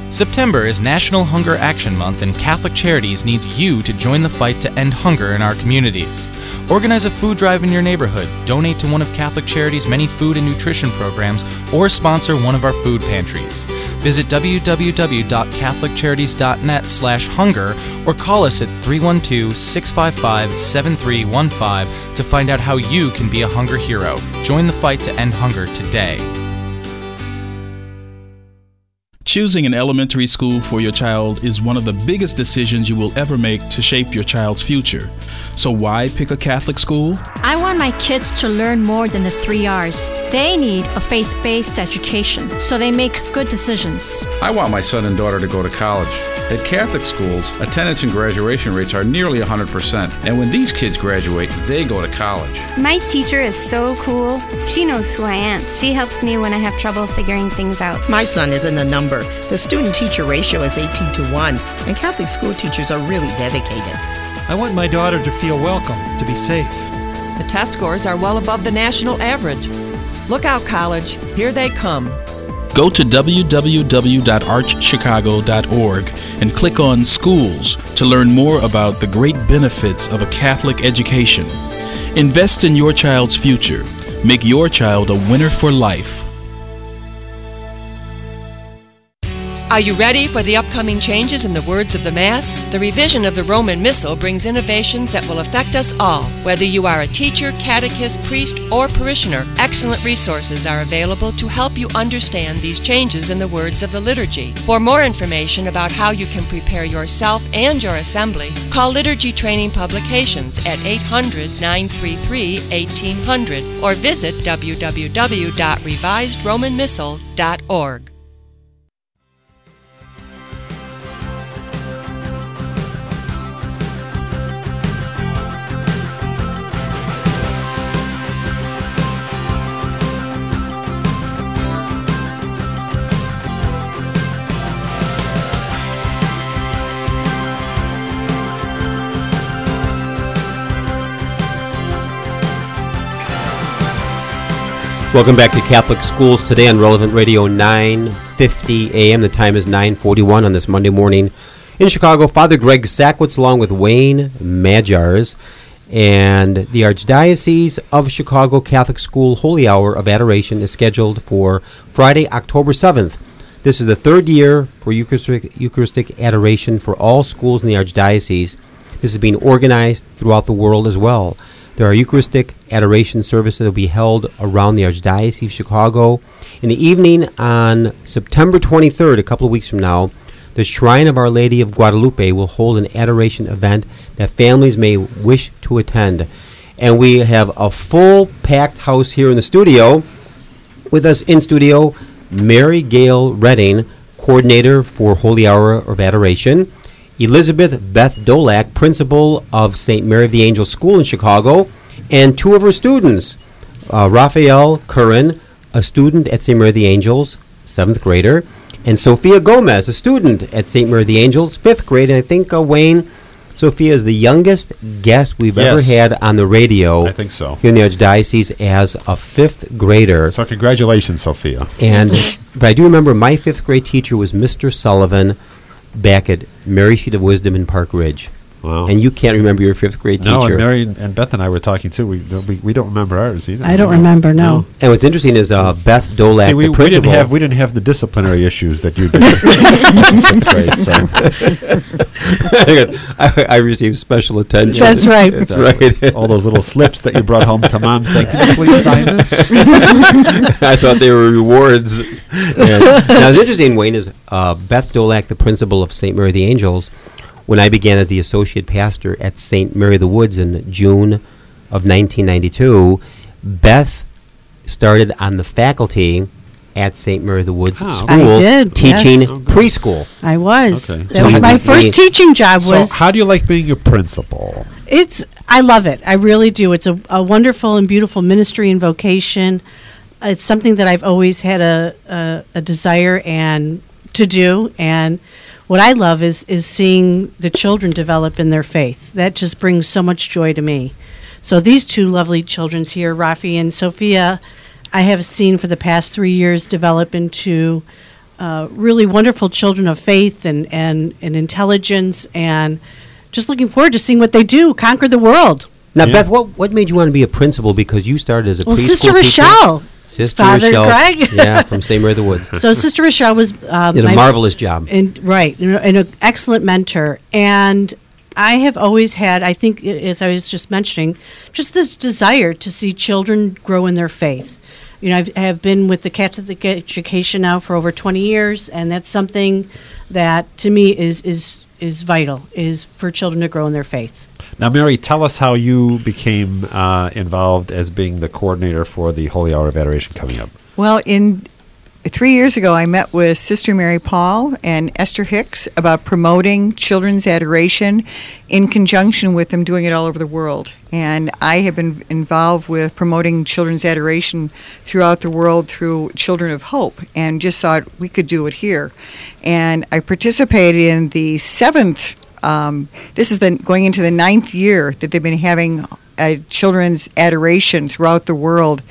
September is National Hunger Action Month, and Catholic Charities needs you to join the fight to end hunger in our communities. Organize a food drive in your neighborhood, donate to one of Catholic Charities' many food and nutrition programs, or sponsor one of our food pantries. Visit w w w dot catholic charities dot net slash hunger or call us at three one two, six five five, seven three one five to find out how you can be a hunger hero. Join the fight to end hunger today. Choosing an elementary school for your child is one of the biggest decisions you will ever make to shape your child's future. So why pick a Catholic school? I want my kids to learn more than the three R's. They need a faith-based education, so they make good decisions. I want my son and daughter to go to college. At Catholic schools, attendance and graduation rates are nearly one hundred percent. And when these kids graduate, they go to college. My teacher is so cool. She knows who I am. She helps me when I have trouble figuring things out. My son isn't a number. The student-teacher ratio is eighteen to one, and Catholic school teachers are really dedicated. I want my daughter to feel welcome, to be safe. The test scores are well above the national average. Look out, college. Here they come. Go to w w w dot arch chicago dot org and click on Schools to learn more about the great benefits of a Catholic education. Invest in your child's future. Make your child a winner for life. Are you ready for the upcoming changes in the words of the Mass? The revision of the Roman Missal brings innovations that will affect us all. Whether you are a teacher, catechist, priest, or parishioner, excellent resources are available to help you understand these changes in the words of the liturgy. For more information about how you can prepare yourself and your assembly, call Liturgy Training Publications at eight hundred, nine three three, eighteen hundred or visit w w w dot revised roman missal dot org. Welcome back to Catholic Schools Today on Relevant Radio nine fifty a m. The time is nine forty-one on this Monday morning in Chicago. Father Greg Sakowicz along with Wayne Majars, and the Archdiocese of Chicago Catholic School Holy Hour of Adoration is scheduled for Friday, October seventh. This is the third year for Eucharistic, Eucharistic adoration for all schools in the Archdiocese. This is being organized throughout the world as well. There are Eucharistic adoration services that will be held around the Archdiocese of Chicago. In the evening on September twenty-third, a couple of weeks from now, the Shrine of Our Lady of Guadalupe will hold an adoration event that families may wish to attend. And we have a full packed house here in the studio. With us in studio, Mary Gail Redding, coordinator for Holy Hour of Adoration, Elizabeth Beth Dolak, principal of Saint Mary of the Angels School in Chicago, and two of her students, uh, Raphael Curran, a student at Saint Mary of the Angels, seventh grader, and Sophia Gomez, a student at Saint Mary of the Angels, fifth grade. And I think, uh, Wayne, Sophia is the youngest guest we've yes. ever had on the radio. I think so. Here in the Archdiocese as a fifth grader. So congratulations, Sophia. And but I do remember my fifth grade teacher was Mister Sullivan, back at Mary Seat of Wisdom in Park Ridge. Wow. And you can't remember your fifth grade teacher. No, and Mary and Beth and I were talking too. We we, we don't remember ours either. I don't remember, no. And what's interesting is uh, Beth Dolak, See, we, the we principal. didn't have we didn't have the disciplinary issues that you did in fifth grade. So I, I received special attention. That's right. That's right. All those little slips that you brought home to Mom saying, "Can you please sign this?" I thought they were rewards. And now, it's interesting, Wayne, is uh, Beth Dolak, the principal of Saint Mary of the Angels. When I began as the associate pastor at Saint Mary of the Woods in June of nineteen ninety-two, Beth started on the faculty at Saint Mary of the Woods oh, School, I did, teaching yes. preschool. I was. Okay. That So was you- my first you- teaching job. So Was how do you like being a principal? It's. I love it. I really do. It's a, a wonderful and beautiful ministry and vocation. It's something that I've always had a a, a desire and to do. And what I love is is seeing the children develop in their faith. That just brings so much joy to me. So these two lovely children here, Rafi and Sophia, I have seen for the past three years develop into uh, really wonderful children of faith and, and, and intelligence, and just looking forward to seeing what they do, conquer the world. Now, Yeah. Beth, what, what made you want to be a principal? Because you started as a Well, preschool Sister teacher. Rochelle. Sister Father Rochelle. Greg. Yeah, from Saint Mary of the Woods. So Sister Rochelle was um, Did a my- marvelous job. and right, and and an excellent mentor. And I have always had, I think, i- as I was just mentioning, just this desire to see children grow in their faith. You know, I've, I have been with the Catholic education now for over twenty years, and that's something that to me is is is vital, is for children to grow in their faith. Now, Mary, tell us how you became uh, involved as being the coordinator for the Holy Hour of Adoration coming up. Well, in three years ago, I met with Sister Mary Paul and Esther Hicks about promoting children's adoration in conjunction with them doing it all over the world. And I have been involved with promoting children's adoration throughout the world through Children of Hope, and just thought we could do it here. And I participated in the seventh. Um, this is the going into the ninth year that they've been having uh, children's adoration throughout the world,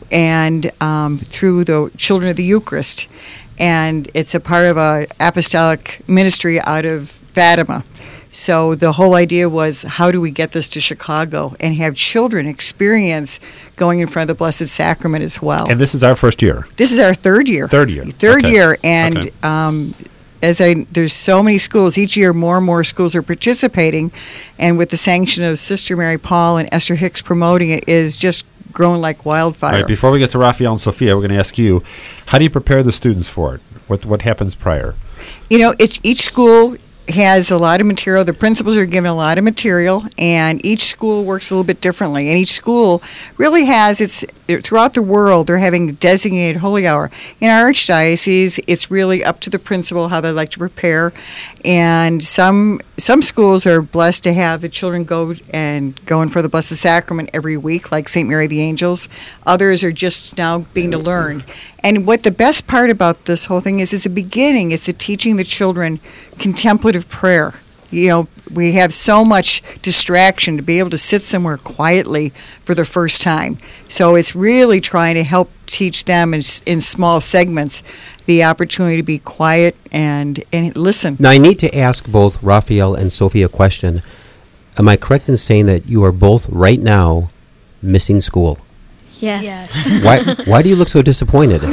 and um, through the Children of the Eucharist, and it's a part of a apostolic ministry out of Fatima. So the whole idea was, how do we get this to Chicago and have children experience going in front of the Blessed Sacrament as well? And this is our first year. This is our third year. Third year. Third Okay. year, and Okay. um, as I there's so many schools each year, more and more schools are participating, and with the sanction of Sister Mary Paul and Esther Hicks promoting it, is just growing like wildfire. All right, before we get to Raphael and Sophia, we're going to ask you, how do you prepare the students for it? What what happens prior? You know, it's each school has a lot of material. The principals are given a lot of material, and each school works a little bit differently. And each school really has its throughout the world. They're having a designated holy hour. In our archdiocese, it's really up to the principal how they like to prepare. And some some schools are blessed to have the children go and go in for the Blessed Sacrament every week, like Saint Mary of the Angels. Others are just now being to learn. And what the best part about this whole thing is, is the beginning. It's the teaching the children contemplative prayer. You know, we have so much distraction to be able to sit somewhere quietly for the first time. So it's really trying to help teach them in, s- in small segments the opportunity to be quiet and, and listen. Now, I need to ask both Raphael and Sophie a question. Am I correct in saying that you are both right now missing school? Yes. Why Why do you look so disappointed?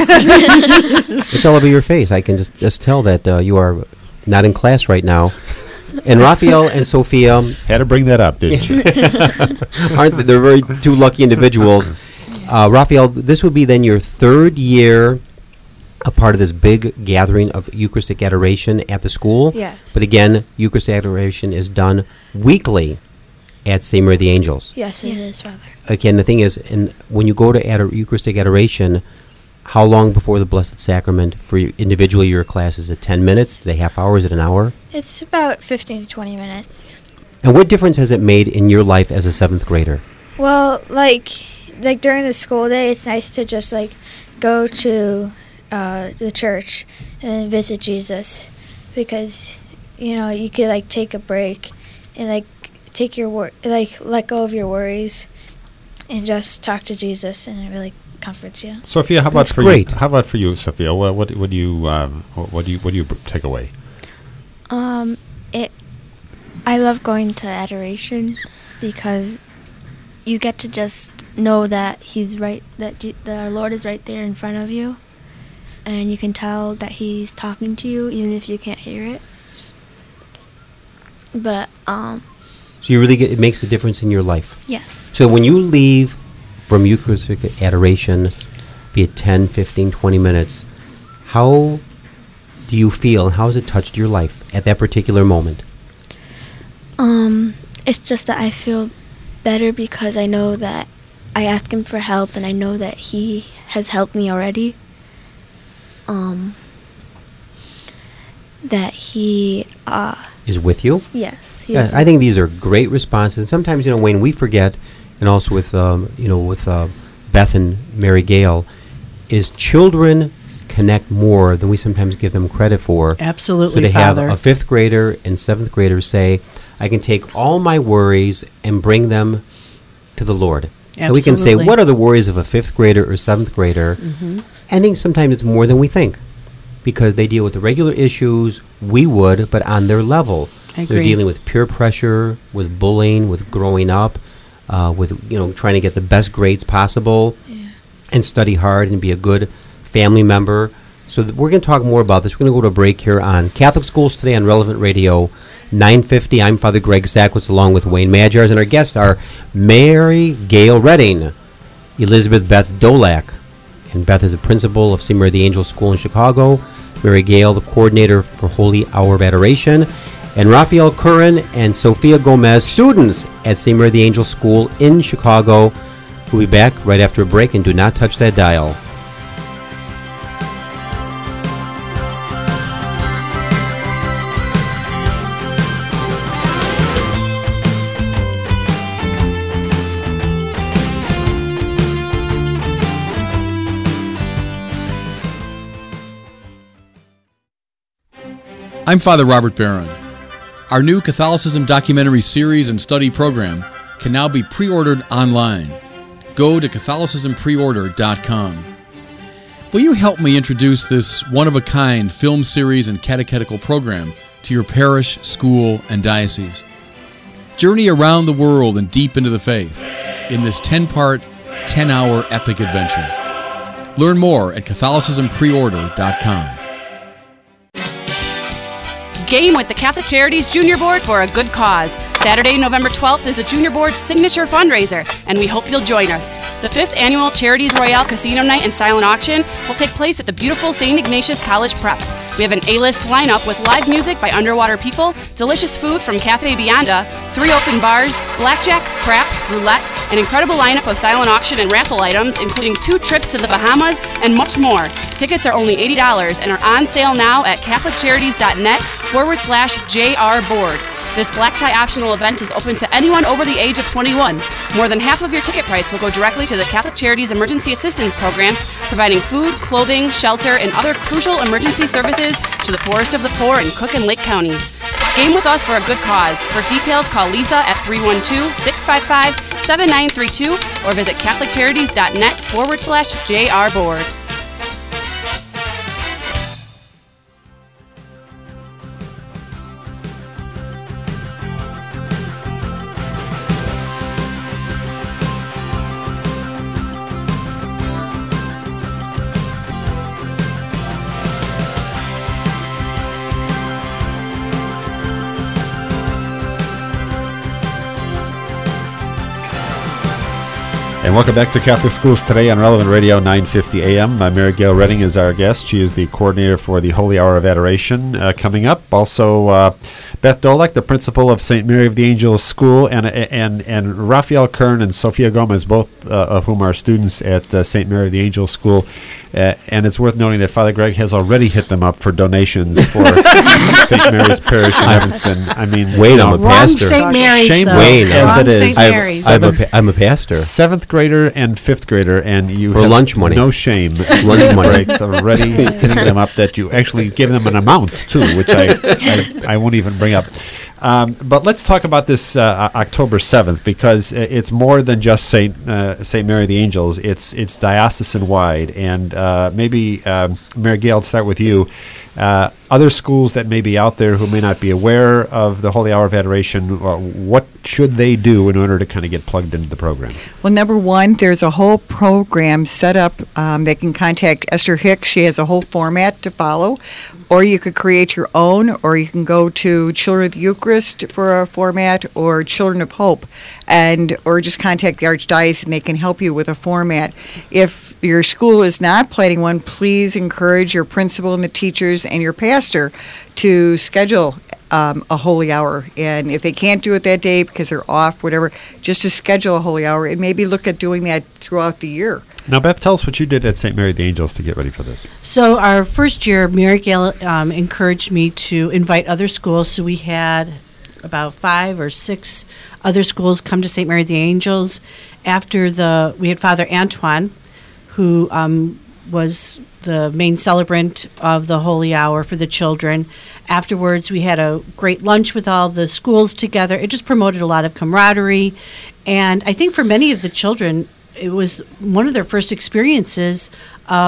It's all over your face. I can just, just tell that uh, you are not in class right now. And Raphael and Sophia had to bring that up, didn't you? Aren't they? They're very two lucky individuals. Uh, Raphael, this would be then your third year a part of this big gathering of Eucharistic adoration at the school. Yes. But again, Eucharistic adoration is done weekly at Saint Mary of the Angels. Yes, it is, Father. Again, the thing is, and when you go to ador- Eucharistic adoration, how long before the Blessed Sacrament for you, individually your class? Is it ten minutes? Is it a half hour? Is it an hour? It's about fifteen to twenty minutes. And what difference has it made in your life as a seventh grader? Well, like like during the school day, it's nice to just like go to uh, the church and visit Jesus, because you know you could like take a break and like take your wor- like let go of your worries and just talk to Jesus, and it really comforts you. Sophia, how about That's for great. you? How about for you, Sophia? What what, what do you um, what, what do you what do you b- take away? Um, it. I love going to adoration because you get to just know that He's right, that G- that our Lord is right there in front of you, and you can tell that He's talking to you even if you can't hear it. But um, So you really get, it makes a difference in your life. Yes. So when you leave from Eucharistic adoration, be it ten, fifteen, twenty minutes, how do you feel and how has it touched your life at that particular moment? um, it's just that I feel better because I know that I ask Him for help, and I know that He has helped me already. Um, that He uh, Is with you? Yes. he Yeah, is I with think these are great responses. Sometimes, you know, Wayne, we forget, and also with, um, you know, with uh, Beth and Mary Gale, is children connect more than we sometimes give them credit for. Absolutely, So to have Father. a fifth grader and seventh grader say, I can take all my worries and bring them to the Lord. And we can say, Absolutely. what are the worries of a fifth grader or seventh grader? Mhm. I think sometimes it's more than we think. because they deal with the regular issues we would, but on their level. I They're agree. dealing with peer pressure, with bullying, with growing up, uh, with you know trying to get the best grades possible, and study hard and be a good family member. So th- we're going to talk more about this. We're going to go to a break here on Catholic Schools Today on Relevant Radio nine fifty. I'm Father Greg Sackwitz along with Wayne Majars, and our guests are Mary Gail Redding, Elizabeth Beth Dolak, and Beth is a principal of Saint Mary the Angels School in Chicago, Mary Gail, the coordinator for Holy Hour of Adoration, and Raphael Curran and Sophia Gomez, students at Saint Mary the Angels School in Chicago. We'll be back right after a break, and do not touch that dial. I'm Father Robert Barron. Our new Catholicism documentary series and study program can now be pre-ordered online. Go to Catholicism Preorder dot com. Will you help me introduce this one-of-a-kind film series and catechetical program to your parish, school, and diocese? Journey around the world and deep into the faith in this ten-part, ten-hour epic adventure. Learn more at Catholicism Preorder dot com. Game with the Catholic Charities Junior Board for a good cause. Saturday, November twelfth is the Junior Board's signature fundraiser, and we hope you'll join us. The fifth annual Charities Royale Casino Night and Silent Auction will take place at the beautiful Saint Ignatius College Prep. We have an A-list lineup with live music by Underwater People, delicious food from Cafe Bionda, three open bars, blackjack, craps, roulette, an incredible lineup of silent auction and raffle items, including two trips to the Bahamas, and much more. Tickets are only eighty dollars and are on sale now at catholic charities dot net forward slash J R board. This black tie optional event is open to anyone over the age of twenty-one. More than half of your ticket price will go directly to the Catholic Charities Emergency Assistance Programs, providing food, clothing, shelter, and other crucial emergency services to the poorest of the poor in Cook and Lake counties. Game with us for a good cause. For details, call Lisa at three one two, six five five, seven nine three two or visit catholic charities dot net forward slash J R board. And welcome back to Catholic Schools Today on Relevant Radio nine fifty A M. Uh, Mary Gail Redding is our guest. She is the coordinator for the Holy Hour of Adoration uh, coming up. Also, uh, Beth Dolak, the principal of Saint Mary of the Angels School, and and and Raphael Kern and Sophia Gomez, both uh, of whom are students at uh, Saint Mary of the Angels School. Uh, and it's worth noting that Father Greg has already hit them up for donations for Saint Mary's Parish in Evanston. I mean, Wayne, you know, I'm a pastor. Saint Mary's, Shame though. Wayne, as Wrong that is. Saint I'm, Mary's. I'm, a, pa- I'm a pastor. Seventh grader and fifth grader, and you For have lunch money. no shame. Lunch money. Breaks already hitting them up that you actually give them an amount too, which I I, I won't even bring up. Um, but let's talk about this uh, October seventh, because it's more than just Saint uh, Saint Mary of the Angels. It's it's diocesan wide, and uh, maybe um, Mary Gail, I'll start with you. Uh, other schools that may be out there who may not be aware of the Holy Hour of Adoration, uh, what should they do in order to kind of get plugged into the program? Well, number one, there's a whole program set up. Um, they can contact Esther Hicks. She has a whole format to follow. Or you could create your own, or you can go to Children of the Eucharist for a format, or Children of Hope, and or just contact the Archdiocese and they can help you with a format. If your school is not planning one, please encourage your principal and the teachers and your pastor to schedule um, a holy hour. And if they can't do it that day because they're off, whatever, just to schedule a holy hour and maybe look at doing that throughout the year. Now, Beth, tell us what you did at Saint Mary of the Angels to get ready for this. So our first year, Mary Gail um, encouraged me to invite other schools. So we had about five or six other schools come to Saint Mary of the Angels. After the, we had Father Antoine, who um, was the main celebrant of the Holy Hour for the children. Afterwards, we had a great lunch with all the schools together. It just promoted a lot of camaraderie. And I think for many of the children, it was one of their first experiences of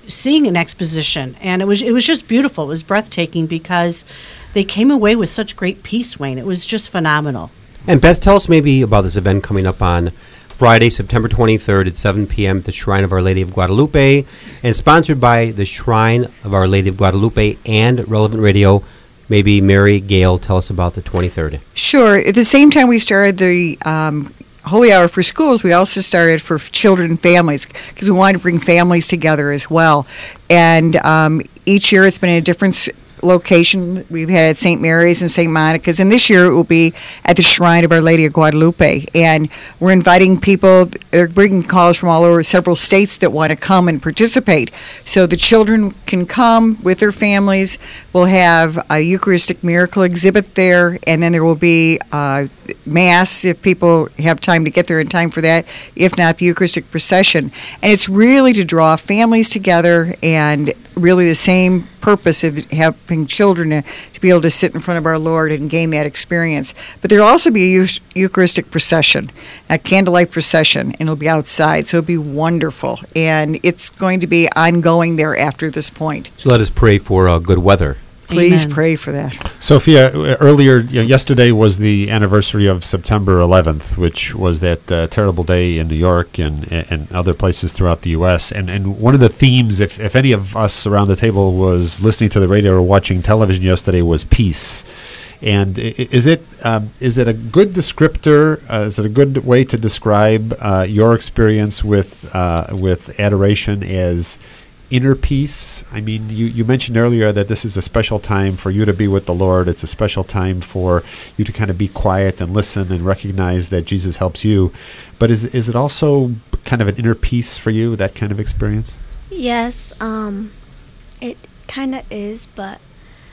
seeing an exposition, and it was it was just beautiful. It was breathtaking because they came away with such great peace, Wayne. It was just phenomenal. And Beth, tell us maybe about this event coming up on Friday, September twenty-third at seven p.m. at the Shrine of Our Lady of Guadalupe, and sponsored by the Shrine of Our Lady of Guadalupe and Relevant Radio. Maybe Mary Gail, tell us about the twenty-third. Sure. At the same time we started the um, Holy Hour for schools, we also started for children and families because we wanted to bring families together as well. And um, each year it's been in a different s- location. We've had at Saint Mary's and Saint Monica's, and this year it will be at the Shrine of Our Lady of Guadalupe. And we're inviting people, they're bringing calls from all over several states that want to come and participate. So the children can come with their families. We'll have a Eucharistic miracle exhibit there, and then there will be uh, Mass if people have time to get there in time for that, if not the Eucharistic procession. And it's really to draw families together, and really the same purpose of helping children to, to be able to sit in front of our Lord and gain that experience. But there will also be a Eus- Eucharistic procession, a candlelight procession, and it'll be outside, so it'll be wonderful. And it's going to be ongoing there after this point. So let us pray for uh, good weather. Please Amen. pray for that. Sophia, uh, earlier, you know, yesterday was the anniversary of September eleventh, which was that uh, terrible day in New York and and other places throughout the U S And and one of the themes, if, if any of us around the table was listening to the radio or watching television yesterday, was peace. And i- i- is it um, is it a good descriptor? Uh, is it a good way to describe uh, your experience with uh, with adoration as inner peace? I mean, you, you mentioned earlier that this is a special time for you to be with the Lord. It's a special time for you to kind of be quiet and listen and recognize that Jesus helps you. But is is it also kind of an inner peace for you, that kind of experience? Yes, um, it kind of is, but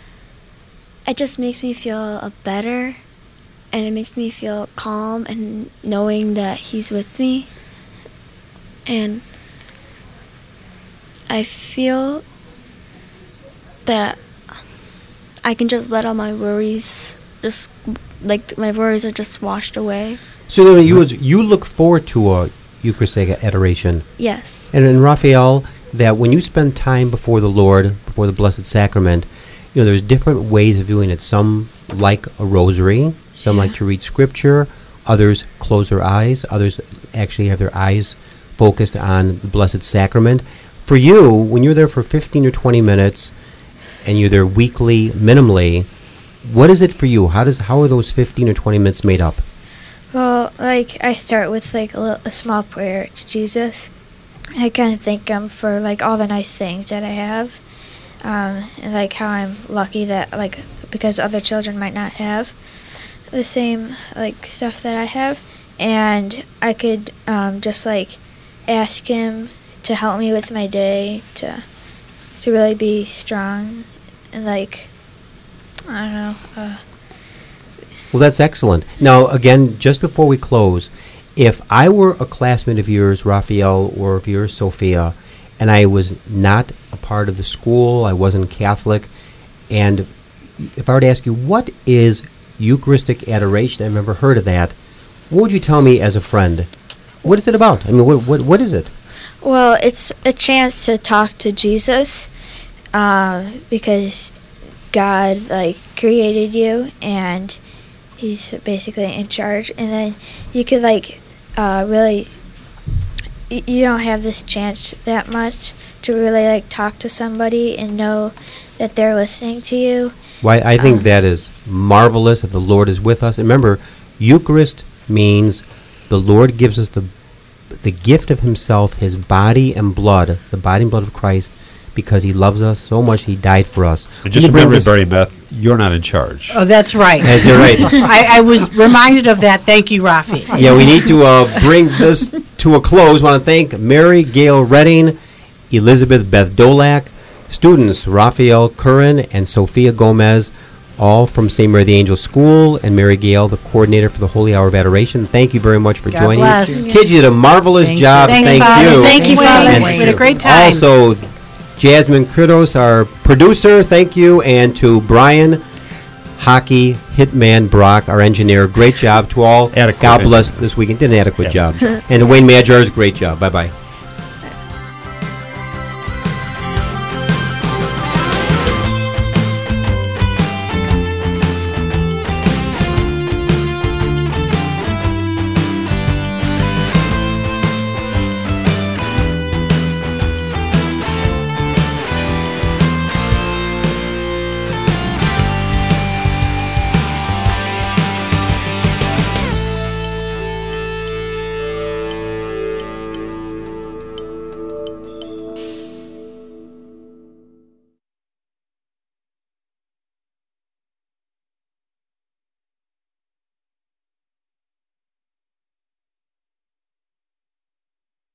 it just makes me feel uh, better, and it makes me feel calm and knowing that He's with me. And I feel that I can just let all my worries, just like my worries are just washed away. So then you was, you look forward to a Eucharistic adoration. Yes. And in Raphael, that when you spend time before the Lord, before the Blessed Sacrament, you know, there's different ways of doing it. Some like a rosary, some like to read scripture, others close their eyes, others actually have their eyes focused on the Blessed Sacrament. For you, when you're there for fifteen or twenty minutes and you're there weekly, minimally, what is it for you? How does how are those fifteen or twenty minutes made up? Well, like I start with like a, little, a small prayer to Jesus. I kind of thank Him for like all the nice things that I have, um, and like how I'm lucky that like because other children might not have the same like stuff that I have, and I could um, just like ask Him to help me with my day, to to really be strong, and like I don't know. Uh, Well, that's excellent. Now, again, just before we close, if I were a classmate of yours, Raphael, or of yours, Sophia, and I was not a part of the school, I wasn't Catholic, and if I were to ask you, what is Eucharistic adoration? I've never heard of that. What would you tell me as a friend? What is it about? I mean, what what, what is it? Well, it's a chance to talk to Jesus, uh, because God like created you and He's basically in charge, and then you could like uh, really y- you don't have this chance that much to really like talk to somebody and know that they're listening to you. Why, I think Um, that is marvelous that the Lord is with us. And remember, Eucharist means the Lord gives us the the gift of Himself, His body and blood, the body and blood of Christ, because He loves us so much, He died for us. And just When you bring remember, this- Barry Beth, you're not in charge. Oh, that's right. Yes, you're right. I, I was reminded of that. Thank you, Rafi. Yeah, we need to uh, bring this to a close. Want to thank Mary Gail Redding, Elizabeth Beth Dolak, students Raphael Curran and Sophia Gomez, all from Saint Mary the Angel School, and Mary Gail, the coordinator for the Holy Hour of Adoration. Thank you very much for God joining. bless. Kids, you did a marvelous Thank job. you. Thanks, Thank Father. you. Thank you, Father. And We had a great time. Also, Jasmine Kridos, our producer, thank you, and to Brian Hockey Hitman Brock, our engineer. Great job to all. Adequate. God bless this weekend. Did an adequate job. And to Wayne Majors, great job. Bye bye.